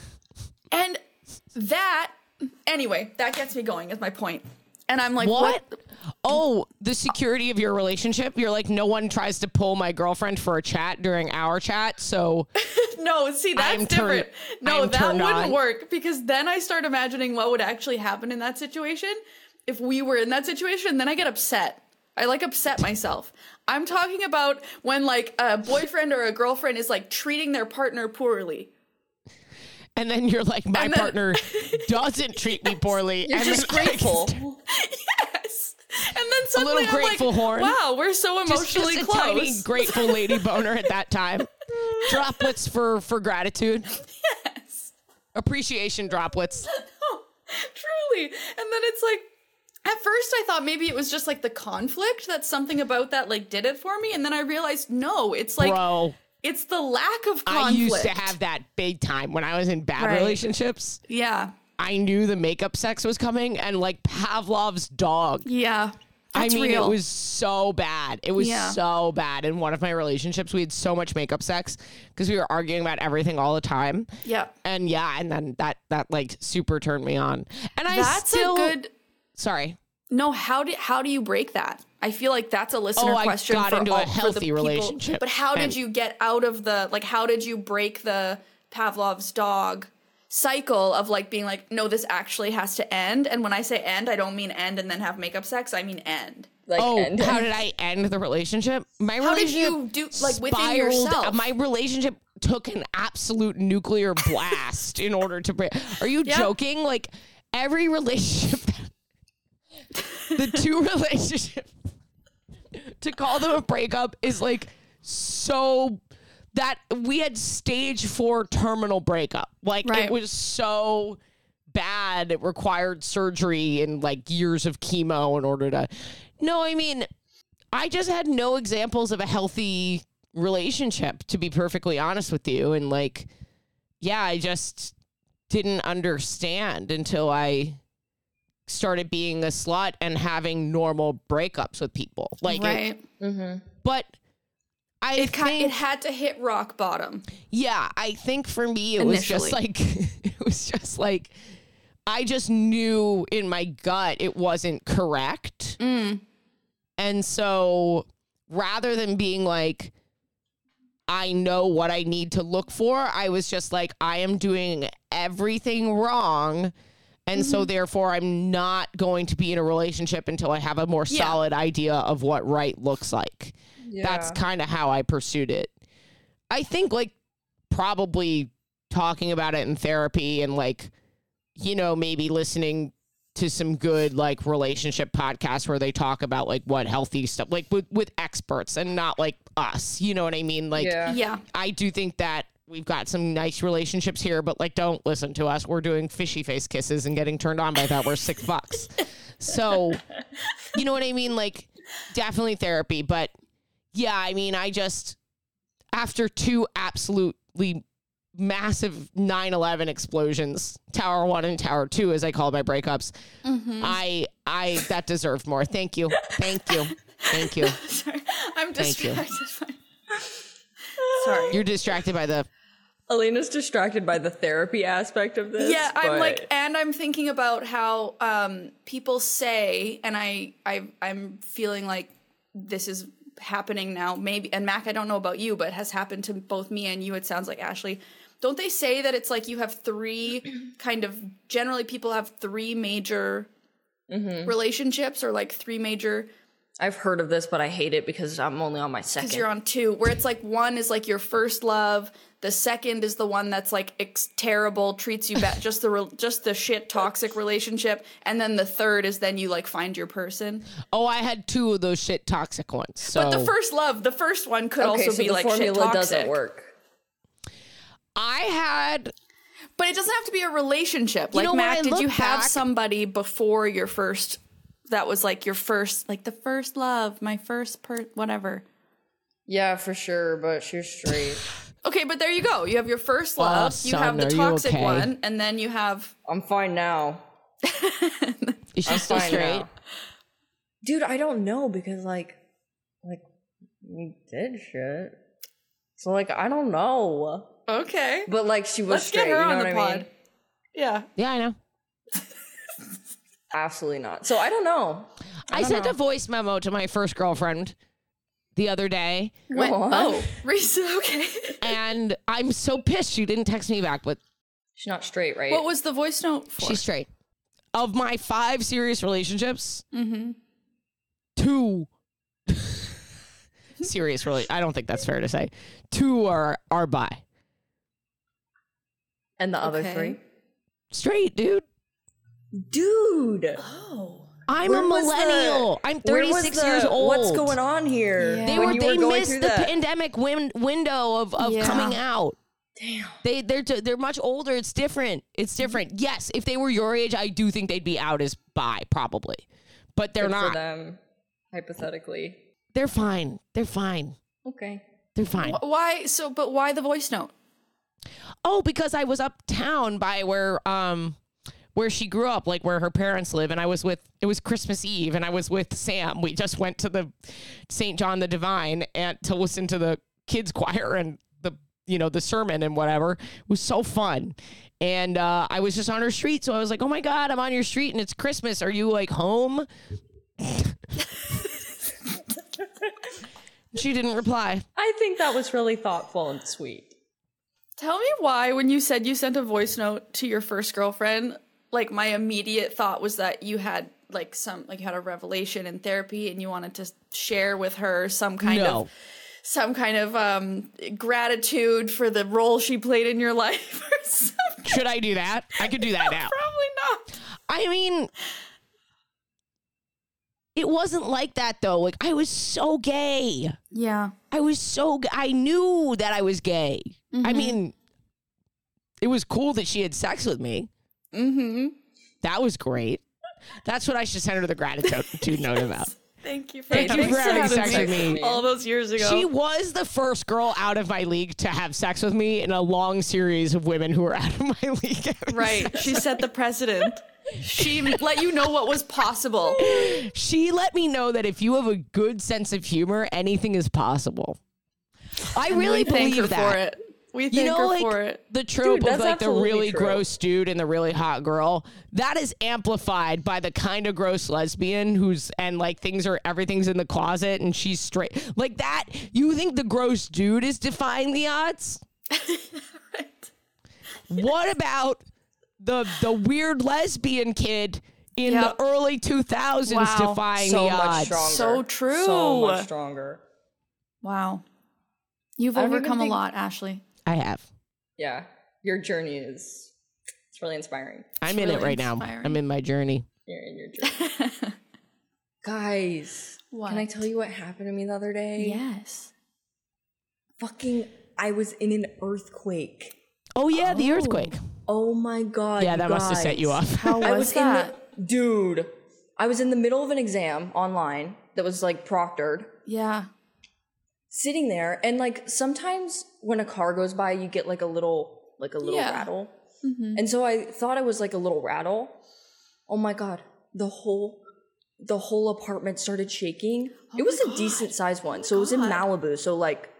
Speaker 4: that, anyway, that gets me going is my point. And I'm like, what?
Speaker 5: Oh, the security of your relationship? You're like, no one tries to pull my girlfriend for a chat during our chat, so...
Speaker 4: No, see, that's different. No, that wouldn't work, because then I start imagining what would actually happen in that situation. If we were in that situation, then I get upset. I like upset myself. I'm talking about when like a boyfriend or a girlfriend is like treating their partner poorly.
Speaker 5: And then you're like, my partner doesn't treat me poorly.
Speaker 6: You're just grateful.
Speaker 4: Yes. And then suddenly
Speaker 5: I'm like,
Speaker 4: horn. Wow, we're so emotionally
Speaker 5: just
Speaker 4: close.
Speaker 5: A tiny grateful lady boner at that time. Droplets for gratitude.
Speaker 4: Yes.
Speaker 5: Appreciation droplets.
Speaker 4: No, truly. And then it's like, at first I thought maybe it was just like the conflict, that something about that like did it for me. And then I realized, no, it's like...
Speaker 5: Bro.
Speaker 4: It's the lack of conflict.
Speaker 5: I used to have that big time when I was in bad relationships.
Speaker 4: Yeah.
Speaker 5: I knew the makeup sex was coming, and like Pavlov's dog.
Speaker 4: Yeah.
Speaker 5: I mean,
Speaker 4: real.
Speaker 5: it was so bad. It was so bad. In one of my relationships, we had so much makeup sex because we were arguing about everything all the time.
Speaker 4: Yeah.
Speaker 5: And and then that like super turned me on. And
Speaker 4: that's a good.
Speaker 5: Sorry.
Speaker 4: No, how do you break that? I feel like that's a listener question.
Speaker 5: I got into a healthy relationship.
Speaker 4: But how did you get out of how did you break the Pavlov's dog cycle of like being like, no, this actually has to end? And when I say end, I don't mean end and then have makeup sex. I mean end.
Speaker 6: Like end.
Speaker 5: How did I end the relationship?
Speaker 4: How did you do like within yourself?
Speaker 5: My relationship took an absolute nuclear blast in order to break. Are you joking? Like every relationship, the two relationships, to call them a breakup is like so that we had stage 4 terminal breakup. Like it was so bad. It required surgery and like years of chemo in order to. No, I mean, I just had no examples of a healthy relationship, to be perfectly honest with you. And like, yeah, I just didn't understand until I started being a slut and having normal breakups with people. Like, but I think
Speaker 4: it had to hit rock bottom.
Speaker 5: Yeah, I think for me it was just like I just knew in my gut it wasn't correct. And so rather than being like, I know what I need to look for, I was just like, I am doing everything wrong. And so therefore I'm not going to be in a relationship until I have a more solid idea of what right looks like. Yeah. That's kind of how I pursued it. I think like probably talking about it in therapy and like, you know, maybe listening to some good like relationship podcasts where they talk about like what healthy stuff, like with experts and not like us, you know what I mean? Like, I do think that we've got some nice relationships here, but like, don't listen to us. We're doing fishy face kisses and getting turned on by that. We're sick fucks. So, you know what I mean? Like definitely therapy, but yeah, I mean, I just, after 2 absolutely massive 9/11 explosions, Tower 1 and Tower 2, as I call my breakups, I that deserved more. Thank you.
Speaker 4: Sorry, I'm distracted. Sorry.
Speaker 5: You're distracted by the...
Speaker 6: Elena's distracted by the therapy aspect of this.
Speaker 4: Yeah, I'm like, and I'm thinking about how people say, and I'm feeling like this is happening now, maybe, and Mac, I don't know about you, but it has happened to both me and you, it sounds like, Ashley. Don't they say that it's like you have 3 kind of, generally people have 3 major relationships or like 3 major...
Speaker 6: I've heard of this, but I hate it because I'm only on my second.
Speaker 4: Because you're on 2, where it's like 1 is like your first love, the second is the one that's like terrible, treats you bad, just the shit toxic relationship, and then the third is then you like find your person.
Speaker 5: Oh, I had 2 of those shit toxic ones. So.
Speaker 4: But the first one could also be like shit toxic.
Speaker 6: The formula doesn't work.
Speaker 4: But it doesn't have to be a relationship. Like, Mac, did you have somebody before your first, that was like your first, like the first love, my first whatever?
Speaker 6: Yeah, for sure, but she was straight.
Speaker 4: Okay, but there you go. You have your first love, you have the toxic one, and then you have...
Speaker 6: I'm fine now.
Speaker 5: Is she still straight?
Speaker 6: Now. Dude, I don't know, because like we did shit. So like, I don't know.
Speaker 4: Okay.
Speaker 6: But like, she was straight,
Speaker 4: get her
Speaker 6: you know
Speaker 4: on
Speaker 6: what
Speaker 4: the
Speaker 6: I
Speaker 4: pod.
Speaker 6: mean?
Speaker 4: Yeah.
Speaker 5: Yeah, I know.
Speaker 6: Absolutely not. So I don't know.
Speaker 5: I sent a voice memo to my first girlfriend the other day.
Speaker 4: Okay.
Speaker 5: And I'm so pissed she didn't text me back, but...
Speaker 6: She's not straight, right?
Speaker 4: What was the voice note for?
Speaker 5: She's straight. Of my 5 serious relationships, 2 serious I don't think that's fair to say. 2 are bi.
Speaker 6: And the other 3?
Speaker 5: Straight, dude.
Speaker 6: Oh.
Speaker 5: I'm a millennial. I'm 36 years old.
Speaker 6: What's going on here?
Speaker 5: Yeah. They missed the pandemic window of coming out. Damn. They're much older. It's different. Yes, if they were your age, I do think they'd be out as bi, probably. But they're not.
Speaker 6: For them, hypothetically.
Speaker 5: They're fine.
Speaker 6: Okay.
Speaker 5: They're fine.
Speaker 4: Why? But why the voice note?
Speaker 5: Oh, because I was uptown by where she grew up, like where her parents live, and it was Christmas Eve, and I was with Sam. We just went to the St. John the Divine and to listen to the kids choir and the sermon and whatever. It was so fun. And I was just on her street, so I was like, oh my God, I'm on your street and it's Christmas. Are you like home? She didn't reply.
Speaker 6: I think that was really thoughtful and sweet.
Speaker 4: Tell me why, when you said you sent a voice note to your first girlfriend, like my immediate thought was that you had you had a revelation in therapy and you wanted to share with her some kind of gratitude for the role she played in your life or something.
Speaker 5: Should I do that? I could do that now.
Speaker 4: Probably not.
Speaker 5: I mean, it wasn't like that though. Like, I was so gay.
Speaker 4: Yeah.
Speaker 5: I knew that I was gay.
Speaker 4: Mm-hmm.
Speaker 5: I mean, it was cool that she had sex with me.
Speaker 4: Mm-hmm.
Speaker 5: That was great. That's what I should send her the gratitude note about.
Speaker 4: Thank you for
Speaker 5: having sex with me
Speaker 4: all those years ago.
Speaker 5: She was the first girl out of my league to have sex with me in a long series of women who were out of my league.
Speaker 4: Right. She set the precedent. She let you know what was possible.
Speaker 5: She let me know that if you have a good sense of humor, anything is possible. I really believe
Speaker 4: her
Speaker 5: that.
Speaker 4: For it. We thank her for it.
Speaker 5: The trope of like the really
Speaker 6: true.
Speaker 5: gross dude and the really hot girl, that is amplified by the kind of gross lesbian everything's in the closet and she's straight. Like that, you think the gross dude is defying the odds?
Speaker 4: Right.
Speaker 5: What about the weird lesbian kid in the early 2000s defying the odds?
Speaker 4: So true.
Speaker 6: So much stronger.
Speaker 4: Wow. You've overcome a lot, Ashley.
Speaker 5: I have.
Speaker 6: Yeah. Your journey it's really inspiring.
Speaker 5: I'm in it right now. I'm in my journey.
Speaker 6: You're in your journey. Guys, can I tell you what happened to me the other day?
Speaker 4: Yes.
Speaker 6: I was in an earthquake.
Speaker 5: Oh, yeah, the earthquake.
Speaker 6: Oh, my God.
Speaker 5: Yeah, that must have set you off.
Speaker 4: How was that?
Speaker 6: Dude, I was in the middle of an exam online that was like proctored.
Speaker 4: Yeah.
Speaker 6: Sitting there, and like sometimes when a car goes by, you get like a little rattle.
Speaker 4: Mm-hmm.
Speaker 6: And so I thought it was like a little rattle. Oh my God. The whole apartment started shaking. It was a decent sized one. So it was in Malibu. So like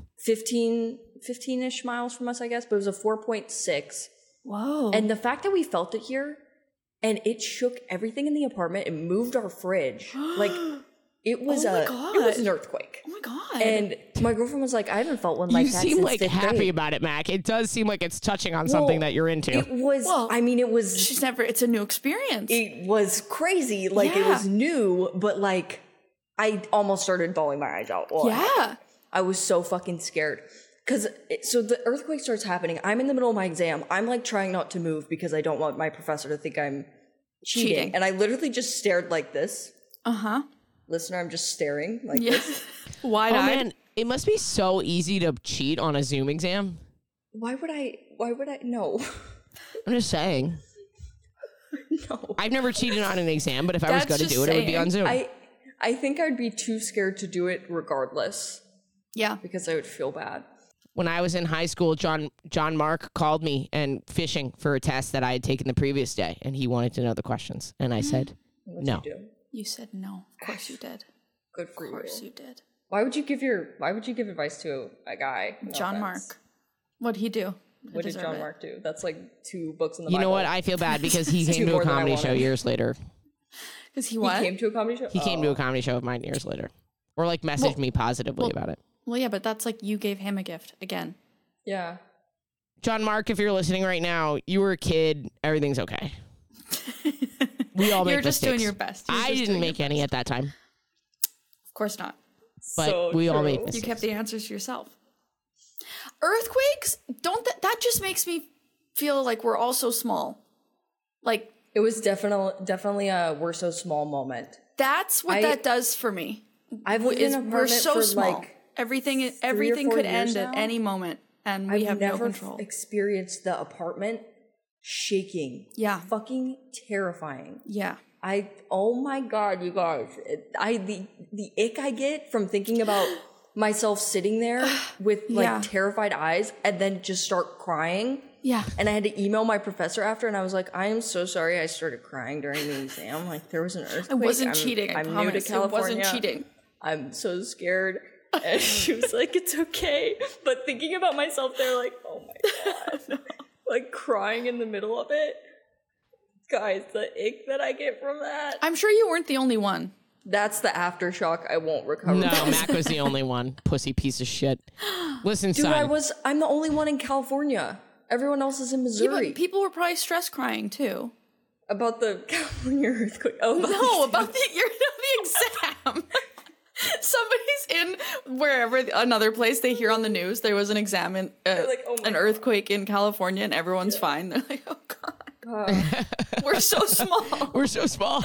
Speaker 6: 15-ish miles from us, I guess, but it was a 4.6.
Speaker 4: Whoa.
Speaker 6: And the fact that we felt it here and it shook everything in the apartment, it moved our fridge. Like it was it was an earthquake.
Speaker 4: Oh my God.
Speaker 6: And my girlfriend was like, I haven't felt one like that since
Speaker 5: You seem like
Speaker 6: fifth
Speaker 5: happy
Speaker 6: grade.
Speaker 5: about it, Mac. It does seem like it's touching on something that you're into.
Speaker 6: It was, it was...
Speaker 4: it's a new experience.
Speaker 6: It was crazy. Like, it was new, but like, I almost started bawling my eyes out. I was so fucking scared. So the earthquake starts happening. I'm in the middle of my exam. I'm like trying not to move because I don't want my professor to think I'm cheating. And I literally just stared like this.
Speaker 4: Uh-huh.
Speaker 6: Listener, I'm just staring like this.
Speaker 4: Wide-eyed.
Speaker 5: Oh man, it must be so easy to cheat on a Zoom exam.
Speaker 6: Why would I? No.
Speaker 5: I'm just saying.
Speaker 6: No.
Speaker 5: I've never cheated on an exam, but if I was going to do it, it would be on Zoom.
Speaker 6: I think I'd be too scared to do it regardless.
Speaker 4: Yeah.
Speaker 6: Because I would feel bad.
Speaker 5: When I was in high school, John Mark called me and fishing for a test that I had taken the previous day, and he wanted to know the questions, and I said no.
Speaker 4: You said no. Of course you did.
Speaker 6: Good for you.
Speaker 4: Of course you did.
Speaker 6: Why would you give advice to a guy?
Speaker 4: John Mark. What'd he do?
Speaker 6: What did John Mark do? That's like 2 books in the
Speaker 5: Bible. You know what? I feel bad because he came to a comedy show years later.
Speaker 4: Because he what?
Speaker 6: He came to a comedy show?
Speaker 5: He came to a comedy show of mine years later. Or like messaged me positively about it.
Speaker 4: Well, yeah, but that's like you gave him a gift again.
Speaker 6: Yeah.
Speaker 5: John Mark, if you're listening right now, you were a kid. Everything's okay. We all make
Speaker 4: You're just
Speaker 5: mistakes.
Speaker 4: doing your best.
Speaker 5: I didn't make any at that time.
Speaker 4: Of course not.
Speaker 5: But we all make mistakes.
Speaker 4: You kept the answers to yourself. Earthquakes, that just makes me feel like we're all so small. Like
Speaker 6: it was definitely a we're so small moment.
Speaker 4: That's what that does for me.
Speaker 6: I've lived in an apartment
Speaker 4: we're so
Speaker 6: for
Speaker 4: small.
Speaker 6: like
Speaker 4: everything could end at any moment, and we have no control.
Speaker 6: I've never experienced the apartment shaking.
Speaker 4: Yeah,
Speaker 6: fucking terrifying.
Speaker 4: Yeah.
Speaker 6: Oh my God, you guys! The ick I get from thinking about myself sitting there with like terrified eyes and then just start crying.
Speaker 4: Yeah.
Speaker 6: And I had to email my professor after, and I was like, I am so sorry I started crying during the exam. Like, there was an earthquake.
Speaker 4: I wasn't cheating.
Speaker 6: I'm new to California.
Speaker 4: I wasn't cheating.
Speaker 6: I'm so scared. And she was like, it's okay. But thinking about myself there, like, oh my God. Like, crying in the middle of it. Guys, the ick that I get from that.
Speaker 4: I'm sure you weren't the only one.
Speaker 6: That's the aftershock I won't recover
Speaker 5: No,
Speaker 6: from.
Speaker 5: Mac was the only one. Pussy piece of shit. Listen,
Speaker 6: Dude,
Speaker 5: son.
Speaker 6: I'm the only one in California. Everyone else is in Missouri.
Speaker 4: Yeah, but people were probably stress crying too.
Speaker 6: About the California earthquake. Oh,
Speaker 4: about the exam. Somebody's in wherever, another place they hear on the news there was an exam in an earthquake in California and everyone's fine. They're like, oh God. We're so small.
Speaker 5: We're so small.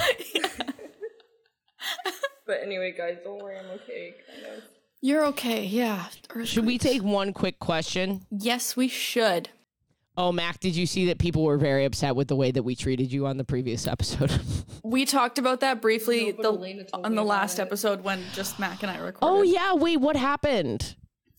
Speaker 6: But anyway, guys, don't worry, I'm okay. Kind of.
Speaker 4: You're okay, yeah.
Speaker 5: Should we take one quick question?
Speaker 4: Yes, we should.
Speaker 5: Oh, Mac, did you see that people were very upset with the way that we treated you on the previous episode?
Speaker 4: We talked about that briefly on the last episode when just Mac and I recorded.
Speaker 5: Oh, yeah. Wait, what happened?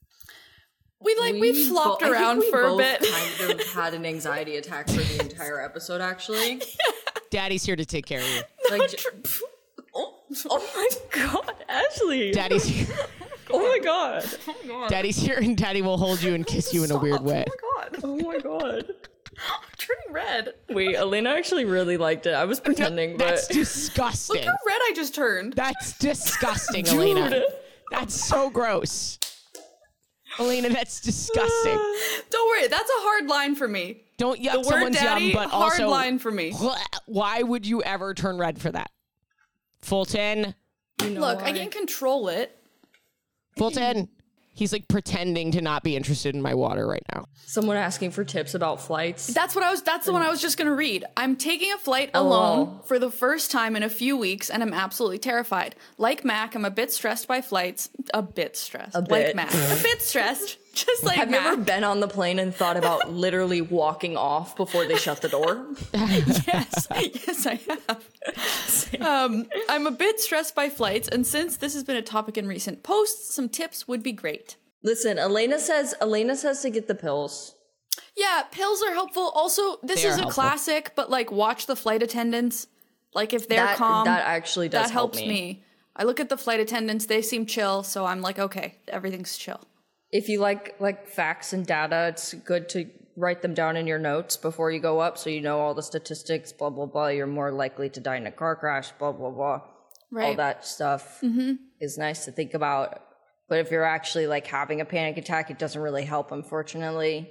Speaker 4: We flopped around for a bit.
Speaker 6: Kind of had an anxiety attack for the entire episode, actually.
Speaker 5: Daddy's here to take care of you.
Speaker 6: Like, oh my God, Ashley.
Speaker 5: Daddy's here.
Speaker 6: Oh my God.
Speaker 5: Daddy's here and Daddy will hold you and kiss you in a weird way.
Speaker 6: Oh my God.
Speaker 4: I'm turning red.
Speaker 6: Wait, Elena actually really liked it. I was pretending, but
Speaker 5: That's disgusting.
Speaker 4: Look how red I just turned.
Speaker 5: That's disgusting, Elena. That's so gross. Elena, that's disgusting.
Speaker 4: Don't worry, that's a hard line for me.
Speaker 5: Don't yuck
Speaker 4: the word
Speaker 5: someone's
Speaker 4: daddy,
Speaker 5: yum, but
Speaker 4: hard
Speaker 5: also
Speaker 4: line for me.
Speaker 5: Why would you ever turn red for that? Fulton.
Speaker 4: Look, I can control it.
Speaker 5: Fulton. He's like pretending to not be interested in my water right now.
Speaker 6: Someone asking for tips about flights.
Speaker 4: That's the one I was just gonna read. I'm taking a flight alone for the first time in a few weeks, and I'm absolutely terrified. Like Mac, I'm a bit stressed by flights. A bit stressed. Like Mac. A bit stressed. Just like
Speaker 6: Have
Speaker 4: Mac.
Speaker 6: you ever been on the plane and thought about literally walking off before they shut the door?
Speaker 4: Yes, I have. I'm a bit stressed by flights, and since this has been a topic in recent posts, some tips would be great.
Speaker 6: Listen, Elena says to get the pills.
Speaker 4: Yeah, pills are helpful. Also, this is a classic, but like watch the flight attendants. Like if they're calm,
Speaker 6: that actually does
Speaker 4: that helps
Speaker 6: help
Speaker 4: me. I look at the flight attendants; they seem chill, so I'm like, okay, everything's chill.
Speaker 6: If you like facts and data, it's good to write them down in your notes before you go up, so you know all the statistics. Blah blah blah. You're more likely to die in a car crash. Blah blah blah.
Speaker 4: Right.
Speaker 6: All that stuff is nice to think about. But if you're actually like having a panic attack, it doesn't really help, unfortunately.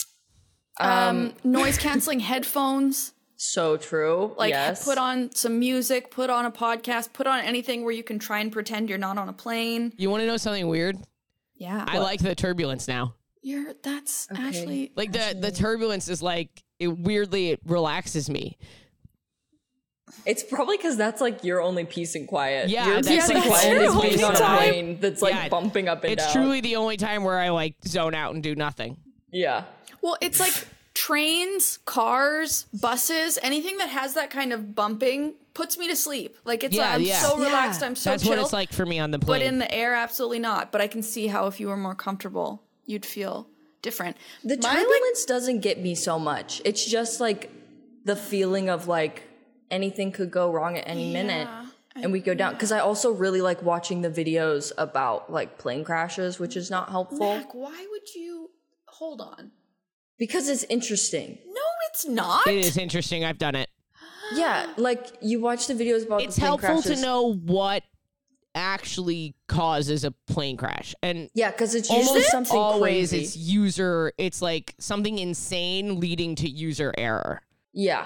Speaker 4: Noise canceling headphones.
Speaker 6: So true.
Speaker 4: Like
Speaker 6: yes.
Speaker 4: put on some music, put on a podcast, put on anything where you can try and pretend you're not on a plane.
Speaker 5: You want to know something weird?
Speaker 4: Yeah.
Speaker 5: I like the turbulence now.
Speaker 4: That's Ashley.
Speaker 5: Like the turbulence is like, it relaxes me.
Speaker 6: It's probably because that's like your only peace and quiet.
Speaker 5: Yeah,
Speaker 6: your peace and quiet is being on a plane that's like bumping up and down.
Speaker 5: It's truly the only time where I like zone out and do nothing.
Speaker 6: Yeah.
Speaker 4: Well, it's like trains, cars, buses, anything that has that kind of bumping puts me to sleep. Like it's I'm so relaxed, I'm so
Speaker 5: That's
Speaker 4: chill.
Speaker 5: what it's like for me on the plane.
Speaker 4: But in the air, absolutely not. But I can see how if you were more comfortable, you'd feel different.
Speaker 6: The turbulence doesn't get me so much. It's just like the feeling of like anything could go wrong at any minute and we go down. Because I also really like watching the videos about like plane crashes, which is not helpful.
Speaker 4: Mac, why would you hold on?
Speaker 6: Because it's interesting.
Speaker 4: No, it's not.
Speaker 5: It is interesting. I've done it.
Speaker 6: Yeah, like you watch the videos about
Speaker 5: it's
Speaker 6: the plane
Speaker 5: helpful
Speaker 6: crashes.
Speaker 5: to know what actually causes a plane crash. And
Speaker 6: yeah, because it's usually something
Speaker 5: always
Speaker 6: crazy.
Speaker 5: It's like something insane leading to user error.
Speaker 6: Yeah.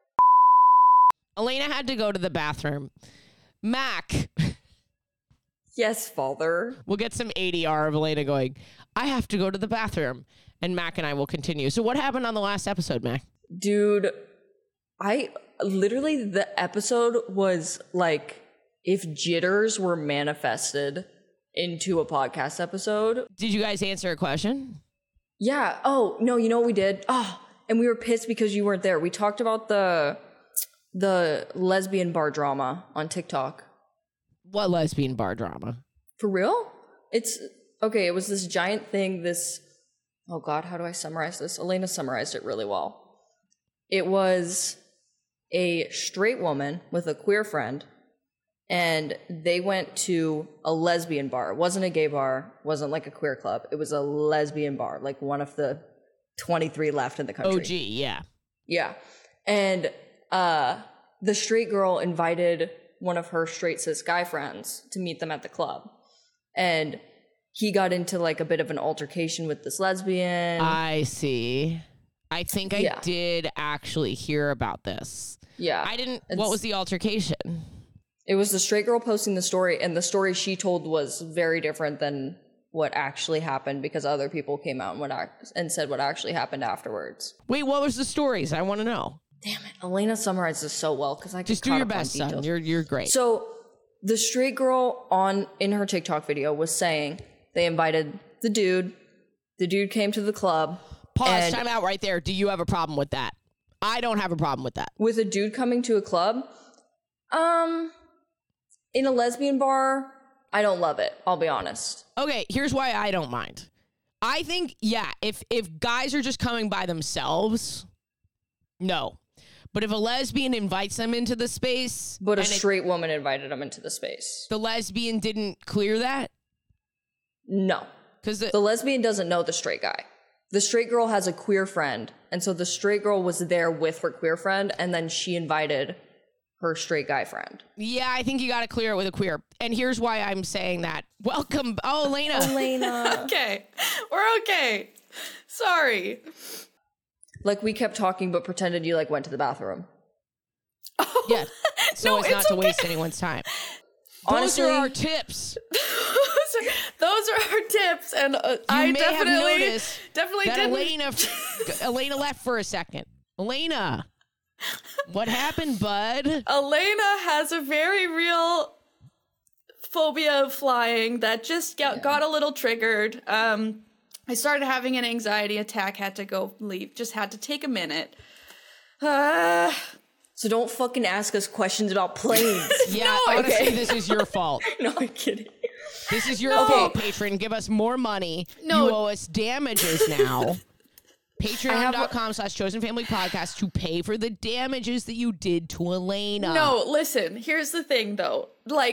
Speaker 5: Elena had to go to the bathroom. Mac.
Speaker 6: Yes, father.
Speaker 5: We'll get some ADR of Elena going, I have to go to the bathroom. And Mac and I will continue. So what happened on the last episode, Mac?
Speaker 6: Dude, the episode was like if jitters were manifested into a podcast episode.
Speaker 5: Did you guys answer a question?
Speaker 6: Yeah. Oh, no, you know what we did? Oh, and we were pissed because you weren't there. We talked about the lesbian bar drama on TikTok.
Speaker 5: What lesbian bar drama?
Speaker 6: For real? It's okay, it was this giant thing, oh God, how do I summarize this? Elena summarized it really well. It was a straight woman with a queer friend, and they went to a lesbian bar. It wasn't a gay bar, wasn't like a queer club. It was a lesbian bar, like one of the 23 left in the country.
Speaker 5: OG, yeah.
Speaker 6: Yeah. And the straight girl invited one of her straight cis guy friends to meet them at the club. And he got into like a bit of an altercation with this lesbian.
Speaker 5: I see. I think I did actually hear about this.
Speaker 6: Yeah.
Speaker 5: I didn't. What was the altercation?
Speaker 6: It was the straight girl posting the story, and the story she told was very different than what actually happened because other people came out and said what actually happened afterwards.
Speaker 5: Wait, what was the stories? I want to know.
Speaker 6: Damn it. Elena summarized this so well because I
Speaker 5: just do your best, son. You're great.
Speaker 6: So the straight girl in her TikTok video was saying they invited the dude. The dude came to the club.
Speaker 5: Pause. Time out right there. Do you have a problem with that? I don't have a problem with that.
Speaker 6: With a dude coming to a club? In a lesbian bar, I don't love it. I'll be honest.
Speaker 5: Okay, here's why I don't mind. I think, if guys are just coming by themselves, no. But if a lesbian invites them into the space...
Speaker 6: But a straight woman invited them into the space.
Speaker 5: The lesbian didn't clear that?
Speaker 6: No. Because the lesbian doesn't know the straight guy. The straight girl has a queer friend, and so the straight girl was there with her queer friend, and then she invited her straight guy friend.
Speaker 5: Yeah, I think you got to clear it with a queer. And here's why I'm saying that. Welcome. Oh, Elena.
Speaker 4: Okay. We're okay. Sorry.
Speaker 6: Like, we kept talking, but pretended you, went to the bathroom.
Speaker 5: Oh, yeah. So as not to waste anyone's time. Honestly, those are our tips.
Speaker 4: Those are our tips, and I definitely
Speaker 5: that Elena left for a second. Elena, what happened, bud?
Speaker 4: Elena has a very real phobia of flying that just got a little triggered. I started having an anxiety attack, had to go leave, just had to take a minute.
Speaker 6: So don't fucking ask us questions about planes.
Speaker 5: Yeah, honestly, this is your fault.
Speaker 6: No, I'm kidding.
Speaker 5: This is your fault, patron. Give us more money. No. You owe us damages now. Patreon.com/chosenfamilypodcast to pay for the damages that you did to Elena.
Speaker 4: No, listen. Here's the thing, though.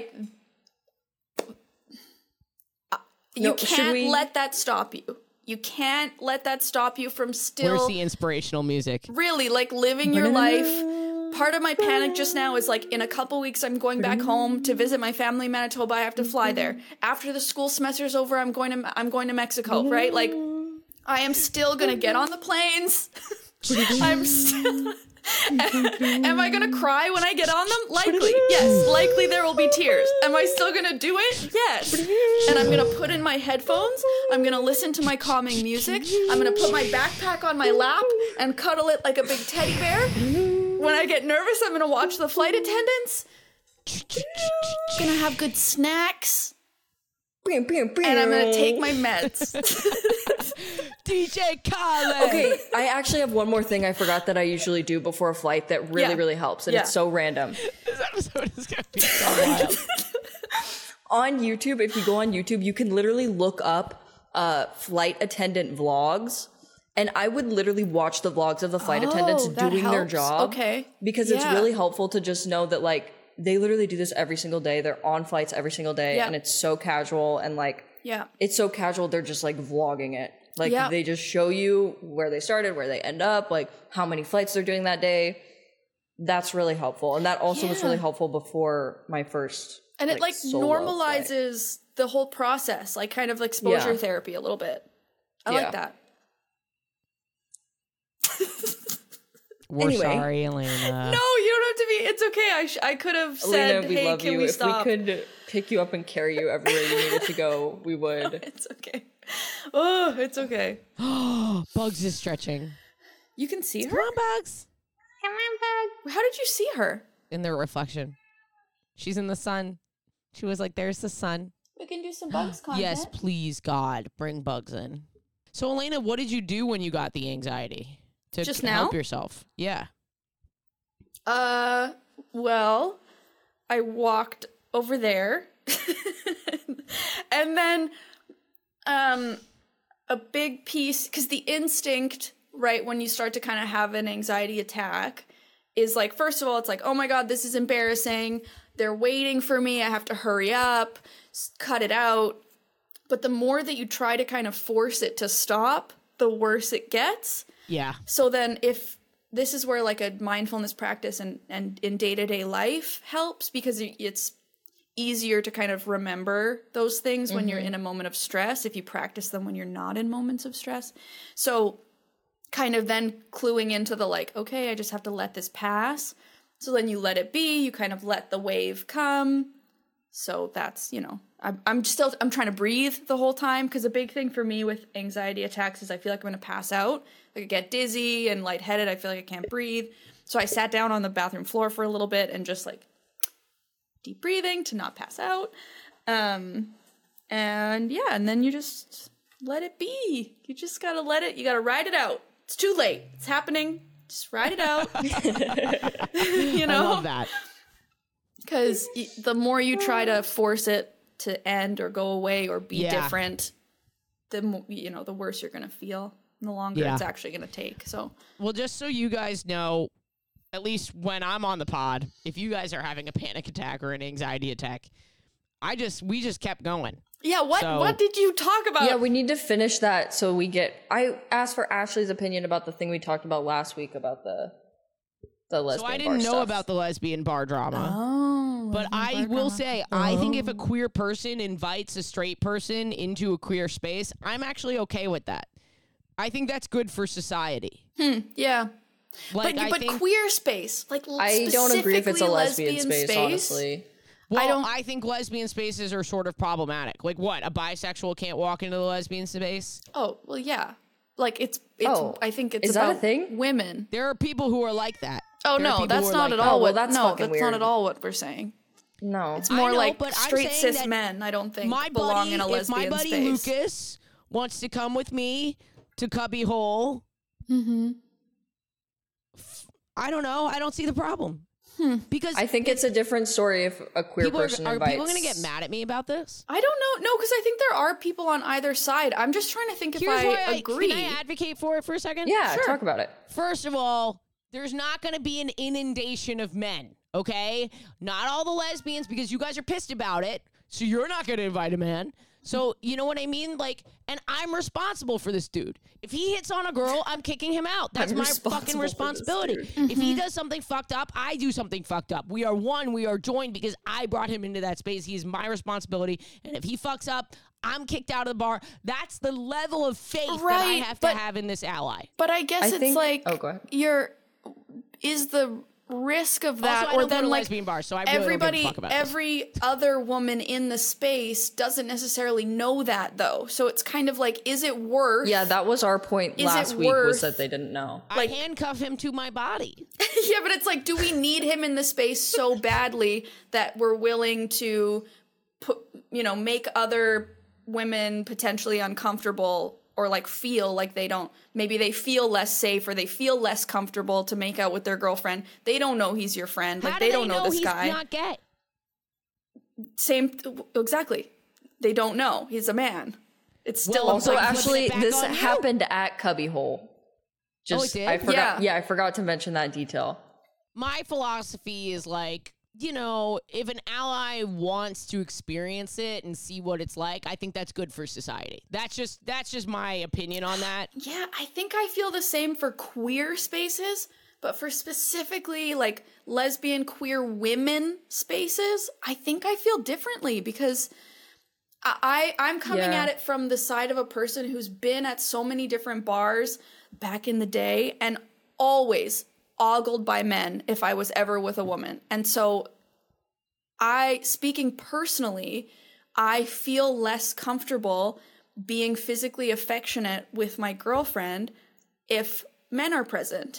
Speaker 4: You can't let that stop you. You can't let that stop you from still...
Speaker 5: Where's the inspirational music?
Speaker 4: Really, living your life. Part of my panic just now is in a couple weeks I'm going back home to visit my family in Manitoba. I have to fly there. After the school semester's over, I'm going to Mexico, right? I am still gonna get on the planes. I'm still... Am I gonna cry when I get on them? Likely, yes. Likely there will be tears. Am I still gonna do it? Yes. And I'm gonna put in my headphones. I'm gonna listen to my calming music. I'm gonna put my backpack on my lap and cuddle it like a big teddy bear. When I get nervous, I'm gonna watch the flight attendants. Gonna have good snacks. And I'm gonna take my meds.
Speaker 5: DJ Khaled.
Speaker 6: Okay, I actually have one more thing I forgot that I usually do before a flight that really helps, and it's so random.
Speaker 5: This episode is gonna be so wild.
Speaker 6: On YouTube, if you go on YouTube, you can literally look up flight attendant vlogs. And I would literally watch the vlogs of the flight attendants doing their job.
Speaker 4: Okay.
Speaker 6: Because it's really helpful to just know that, they literally do this every single day. They're on flights every single day. And it's so casual. And, it's so casual, they're just, vlogging it. They just show you where they started, where they end up, how many flights they're doing that day. That's really helpful. And that also was really helpful before my first
Speaker 4: And it, normalizes the whole process, kind of exposure therapy a little bit. I like that.
Speaker 5: We're sorry, Elena.
Speaker 4: No, you don't have to be. It's okay. I could have said,
Speaker 6: Elena,
Speaker 4: hey,
Speaker 6: love
Speaker 4: can
Speaker 6: you.
Speaker 4: we stop?
Speaker 6: If we could pick you up and carry you everywhere you needed to go, we would.
Speaker 4: No, it's okay. Oh, it's okay.
Speaker 5: Bugs is stretching.
Speaker 4: You can see her?
Speaker 5: Come on, Bugs.
Speaker 4: Come on, Bugs. How did you see her?
Speaker 5: In their reflection. She's in the sun. She was like, there's the sun.
Speaker 4: We can do some Bugs content.
Speaker 5: Yes, please, God. Bring Bugs in. So, Elena, what did you do when you got the anxiety? To
Speaker 4: just
Speaker 5: help yourself. Yeah.
Speaker 4: Well, I walked over there and then A big piece, because the instinct, right, when you start to kind of have an anxiety attack is like, first of all, it's like, oh my God, this is embarrassing. They're waiting for me. I have to hurry up, cut it out. But the more that you try to kind of force it to stop, the worse it gets.
Speaker 5: Yeah.
Speaker 4: So then if this is where like a mindfulness practice and in day-to-day life helps, because it's easier to kind of remember those things when you're in a moment of stress if you practice them when you're not in moments of stress. So kind of then cluing into the like, okay, I just have to let this pass. So then you let it be, you kind of let the wave come. So that's, you know, I'm trying to breathe the whole time, because a big thing for me with anxiety attacks is I feel like I'm going to pass out. Like I get dizzy and lightheaded. I feel like I can't breathe. So I sat down on the bathroom floor for a little bit and just like deep breathing to not pass out. And then you just let it be. You just got to let it, you got to ride it out. It's too late. It's happening. Just ride it out. You know?
Speaker 5: I love that.
Speaker 4: Because the more you try to force it to end or go away or be different, the the worse you're going to feel. And the longer it's actually going to take. So,
Speaker 5: well, just so you guys know, at least when I'm on the pod, if you guys are having a panic attack or an anxiety attack, we just kept going.
Speaker 4: Yeah, what did you talk about?
Speaker 6: Yeah, we need to finish that so I asked for Ashley's opinion about the thing we talked about last week about the lesbian
Speaker 5: So I didn't know about the lesbian bar drama.
Speaker 4: Oh.
Speaker 5: But I will say, I think if a queer person invites a straight person into a queer space, I'm actually okay with that. I think that's good for society.
Speaker 4: Yeah.
Speaker 5: Like,
Speaker 4: but queer space, like
Speaker 6: I don't agree if it's a lesbian space, honestly.
Speaker 5: Well, I think lesbian spaces are sort of problematic. Like what? A bisexual can't walk into the lesbian space?
Speaker 4: Oh, well, yeah. Like it's I think it's
Speaker 6: is
Speaker 4: about
Speaker 6: that a thing?
Speaker 4: Women.
Speaker 5: There are people who are like that.
Speaker 4: Oh, no, that's not at all. That's not at all what we're saying.
Speaker 6: No.
Speaker 4: It's more like straight cis men, I don't think, belong in a lesbian space.
Speaker 5: If my buddy Lucas wants to come with me to Cubby Hole, I don't know. I don't see the problem. Because
Speaker 6: I think it's a different story if a queer person invites.
Speaker 5: Are people going to get mad at me about this?
Speaker 4: I don't know. No, because I think there are people on either side. I'm just trying to think if I agree.
Speaker 5: Can I advocate for it for a second?
Speaker 6: Yeah, sure. Talk about it.
Speaker 5: First of all, there's not going to be an inundation of men, okay? Not all the lesbians, because you guys are pissed about it, so you're not going to invite a man. So, you know what I mean? Like, and I'm responsible for this dude. If he hits on a girl, I'm kicking him out. That's my fucking responsibility. If he does something fucked up, I do something fucked up. We are one, we are joined because I brought him into that space. He is my responsibility. And if he fucks up, I'm kicked out of the bar. That's the level of faith that I have to have in this ally.
Speaker 4: But I guess it's like,
Speaker 6: go ahead.
Speaker 4: Is the risk of that,
Speaker 5: also,
Speaker 4: or then like
Speaker 5: lesbian bar, so I really
Speaker 4: everybody,
Speaker 5: don't give a fuck about
Speaker 4: every other woman in the space doesn't necessarily know that though. So it's kind of like, is it worth?
Speaker 6: Yeah, that was our point last week, was that they didn't know.
Speaker 5: Like, I handcuff him to my body.
Speaker 4: Yeah, but it's like, do we need him in the space so badly that we're willing to put, make other women potentially uncomfortable? Or like feel like maybe they feel less safe or they feel less comfortable to make out with their girlfriend. They don't know he's your friend. Like they don't know this guy.
Speaker 5: He's not gay.
Speaker 4: Exactly. They don't know. He's a man. It's still
Speaker 6: also actually this happened at Cubby Hole.
Speaker 5: It did?
Speaker 6: I forgot. Yeah, I forgot to mention that detail.
Speaker 5: My philosophy is like, if an ally wants to experience it and see what it's like, I think that's good for society. That's just my opinion on that.
Speaker 4: Yeah, I think I feel the same for queer spaces, but for specifically like lesbian queer women spaces, I think I feel differently because I'm coming at it from the side of a person who's been at so many different bars back in the day and always ogled by men if I was ever with a woman. And so speaking personally, I feel less comfortable being physically affectionate with my girlfriend if men are present.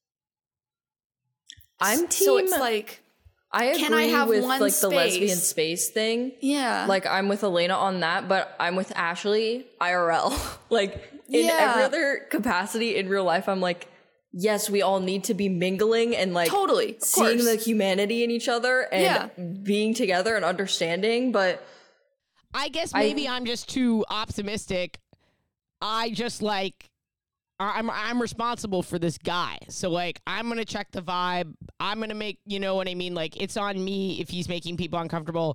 Speaker 6: I'm team.
Speaker 4: So it's like,
Speaker 6: I agree
Speaker 4: can I have
Speaker 6: with
Speaker 4: one
Speaker 6: like
Speaker 4: space?
Speaker 6: The lesbian space thing.
Speaker 4: Yeah.
Speaker 6: Like I'm with Elena on that, but I'm with Ashley IRL. Like in every other capacity in real life, I'm like, yes, we all need to be mingling and like
Speaker 4: totally
Speaker 6: seeing the humanity in each other and being together and understanding. But
Speaker 5: I guess maybe I'm just too optimistic. I just like, I'm responsible for this guy. So like, I'm going to check the vibe. I'm going to make, you know what I mean? Like, it's on me if he's making people uncomfortable.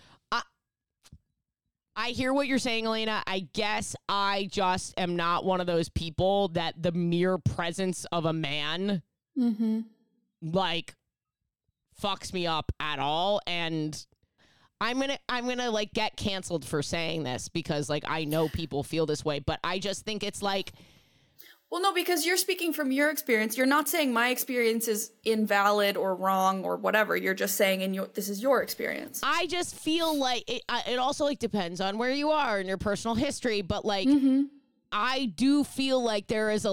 Speaker 5: I hear what you're saying, Elena. I guess I just am not one of those people that the mere presence of a man, like, fucks me up at all. And I'm gonna like get canceled for saying this because like I know people feel this way, but I just think it's like,
Speaker 4: well, no, because you're speaking from your experience. You're not saying my experience is invalid or wrong or whatever. You're just saying this is your experience.
Speaker 5: I just feel like it also like depends on where you are and your personal history, but like I do feel like there is a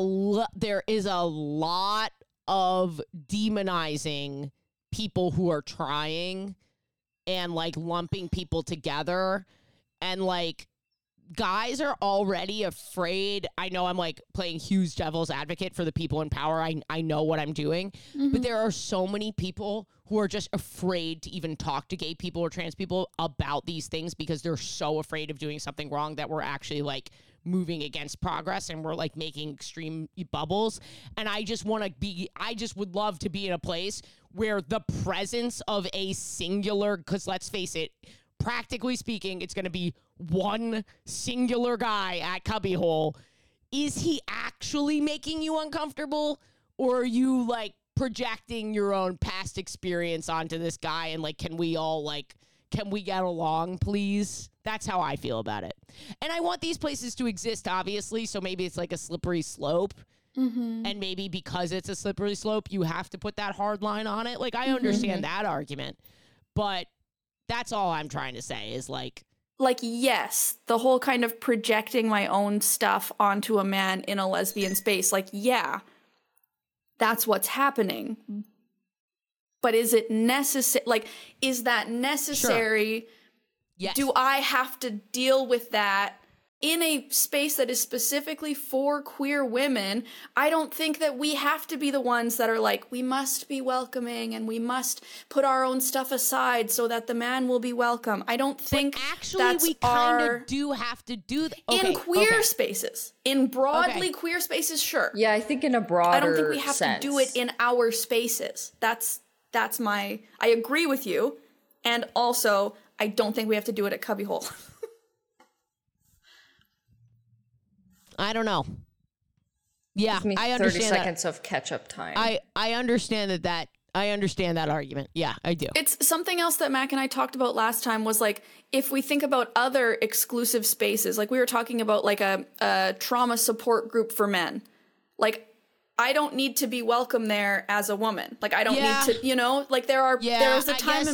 Speaker 5: lot of demonizing people who are trying and like lumping people together, and like guys are already afraid. I know I'm like playing huge devil's advocate for the people in power. I know what I'm doing, but there are so many people who are just afraid to even talk to gay people or trans people about these things because they're so afraid of doing something wrong that we're actually like moving against progress and we're like making extreme bubbles. And I just would love to be in a place where the presence of a singular, because let's face it, practically speaking, it's going to be one singular guy at Cubbyhole. Is he actually making you uncomfortable, or are you like projecting your own past experience onto this guy and like, can we get along, please? That's how I feel about it. And I want these places to exist, obviously, so maybe it's like a slippery slope. And maybe because it's a slippery slope, you have to put that hard line on it. Like, I understand that argument, but that's all I'm trying to say is like,
Speaker 4: yes, the whole kind of projecting my own stuff onto a man in a lesbian space. Like, yeah, that's what's happening. But is it necessary? Like, is that necessary?
Speaker 5: Sure. Yes.
Speaker 4: Do I have to deal with that in a space that is specifically for queer women? I don't think that we have to be the ones that are like, we must be welcoming and we must put our own stuff aside so that the man will be welcome. I don't think
Speaker 5: we kind of do have to do that.
Speaker 4: In queer spaces. In broadly queer spaces, sure.
Speaker 6: Yeah, I think in a broader
Speaker 4: I don't think we have
Speaker 6: sense.
Speaker 4: to do it in our spaces. That's I agree with you. And also, I don't think we have to do it at Cubbyhole.
Speaker 5: I don't know. Yeah,
Speaker 6: Give me
Speaker 5: I
Speaker 6: 30
Speaker 5: understand
Speaker 6: seconds of catch-up time.
Speaker 5: I understand that I understand that argument. Yeah, I do.
Speaker 4: It's something else that Mac and I talked about last time was like, if we think about other exclusive spaces, like we were talking about like a trauma support group for men. Like, I don't need to be welcome there as a woman. Like, I don't need to, you know, like there's a time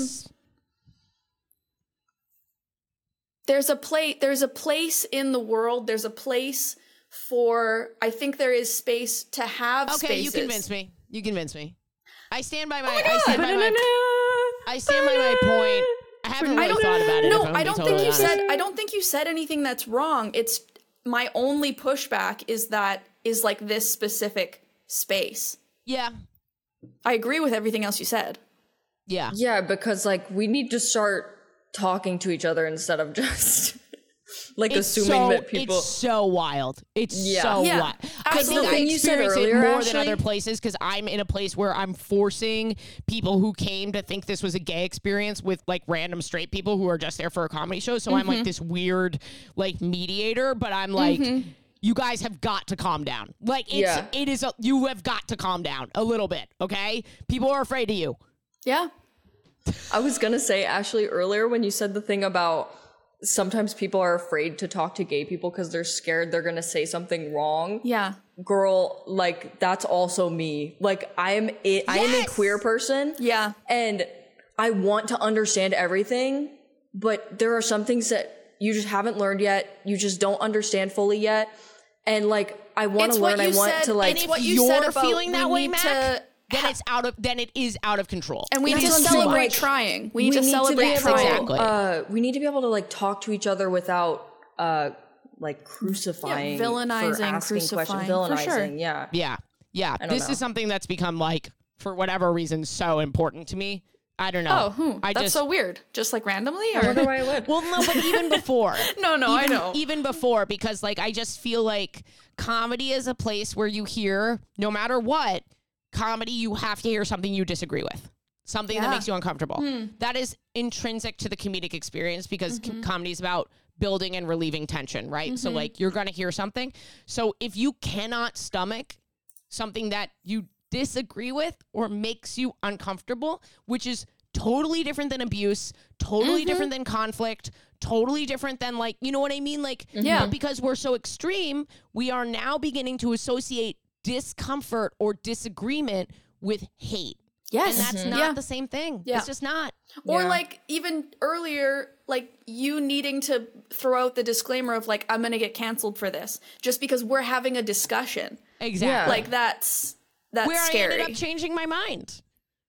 Speaker 4: there's a place in the world. There's a place for, I think there is space to have spaces.
Speaker 5: Okay, you convince me. I stand by my I stand by my point. I haven't really thought about it.
Speaker 4: No, I don't think you said anything that's wrong. It's my only pushback is like this specific space.
Speaker 5: Yeah.
Speaker 4: I agree with everything else you said.
Speaker 5: Yeah.
Speaker 6: Yeah, because like we need to start talking to each other instead of just like assuming that people.
Speaker 5: It's so wild. It's so wild.
Speaker 6: I think I experience it
Speaker 5: more than other places because I'm in a place where I'm forcing people who came to think this was a gay experience with like random straight people who are just there for a comedy show. So I'm like this weird like mediator, but I'm like, you guys have got to calm down. Like you have got to calm down a little bit. Okay. People are afraid of you.
Speaker 4: Yeah.
Speaker 6: I was going to say, Ashley, earlier when you said the thing about sometimes people are afraid to talk to gay people because they're scared they're going to say something wrong.
Speaker 4: Yeah.
Speaker 6: Girl, like, that's also me. Like, I am a queer person.
Speaker 4: Yeah.
Speaker 6: And I want to understand everything, but there are some things that you just haven't learned yet. You just don't understand fully yet. And, like, I want to learn. I want to, like,
Speaker 5: if you're feeling that way, Mac, then it is out of control.
Speaker 4: And we need to celebrate trying. We need to celebrate trying.
Speaker 5: Exactly.
Speaker 6: We need to be able to like talk to each other without like crucifying,
Speaker 4: villainizing,
Speaker 6: crucifying,
Speaker 4: villainizing. For sure.
Speaker 5: Yeah. This is something that's become like, for whatever reason, so important to me. I don't know.
Speaker 4: Oh, that's so weird. Just like randomly? Or?
Speaker 6: I wonder why I would.
Speaker 5: Well, no, but even before.
Speaker 4: I know.
Speaker 5: Even before, because like I just feel like comedy is a place where you hear, no matter what, comedy, you have to hear something you disagree with. Something that makes you uncomfortable. That is intrinsic to the comedic experience because comedy is about building and relieving tension, right? So like you're going to hear something. So if you cannot stomach something that you disagree with or makes you uncomfortable, which is totally different than abuse, totally different than conflict, totally different than like, you know what I mean? Like, but because we're so extreme, we are now beginning to associate discomfort or disagreement with hate.
Speaker 4: Yes.
Speaker 5: And that's not the same thing.
Speaker 4: Yeah.
Speaker 5: It's just not.
Speaker 4: Or like even earlier, like you needing to throw out the disclaimer of like, I'm going to get canceled for this just because we're having a discussion.
Speaker 5: Exactly.
Speaker 4: Like that's
Speaker 5: where
Speaker 4: scary.
Speaker 5: I ended up changing my mind.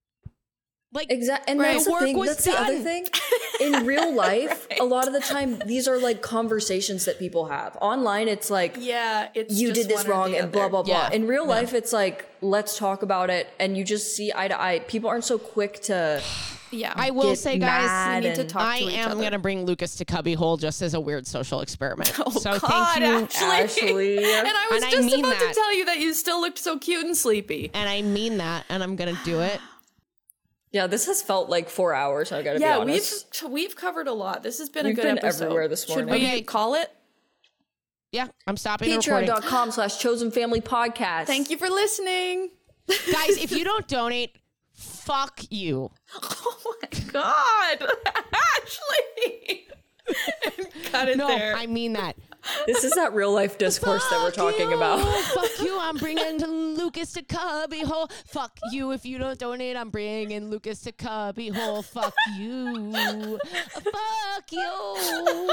Speaker 5: Like
Speaker 6: exactly, and that's the thing. That's the other thing. In real life, a lot of the time, these are like conversations that people have. Online, it's like,
Speaker 4: it's
Speaker 6: you
Speaker 4: just
Speaker 6: did this wrong and blah blah blah.
Speaker 5: Yeah.
Speaker 6: In real life, it's like, let's talk about it, and you just see eye to eye. People aren't so quick to.
Speaker 4: Yeah,
Speaker 5: I will say, guys,
Speaker 4: we need to talk
Speaker 5: I
Speaker 4: to each
Speaker 5: am
Speaker 4: other.
Speaker 5: going to bring Lucas to Cubbyhole just as a weird social experiment.
Speaker 4: Oh,
Speaker 5: so
Speaker 4: God,
Speaker 5: thank you,
Speaker 6: Ashley.
Speaker 4: And I was
Speaker 5: And I
Speaker 4: just
Speaker 5: mean
Speaker 4: about
Speaker 5: that.
Speaker 4: to tell you that you still looked so cute and sleepy.
Speaker 5: And I mean that, and I'm going to do it.
Speaker 6: Yeah, this has felt like 4 hours. I gotta be honest.
Speaker 4: we've covered a lot. This has been
Speaker 6: We've
Speaker 4: a good
Speaker 6: been
Speaker 4: episode.
Speaker 6: everywhere this morning.
Speaker 4: Should we call it?
Speaker 5: Yeah, I'm stopping the recording.
Speaker 6: Patreon.com/Chosen Family Podcast.
Speaker 4: Thank you for listening.
Speaker 5: Guys, if you don't donate, fuck you.
Speaker 4: Oh my God. Ashley. Cut it there.
Speaker 5: I mean that.
Speaker 6: This is that real life discourse that we're talking about.
Speaker 5: Fuck you, I'm bringing Lucas to Cubbyhole. Fuck you, if you don't donate, I'm bringing Lucas to Cubbyhole. Fuck you. Fuck you.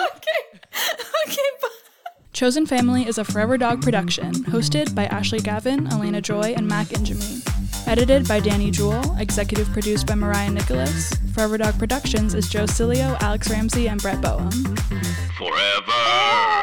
Speaker 4: Okay, bye.
Speaker 12: Chosen Family is a Forever Dog production, hosted by Ashley Gavin, Elena Joy, and Mac Injamine. Edited by Danny Jewell, executive produced by Mariah Nicholas. Forever Dog Productions is Joe Cilio, Alex Ramsey, and Brett Boehm.
Speaker 3: Forever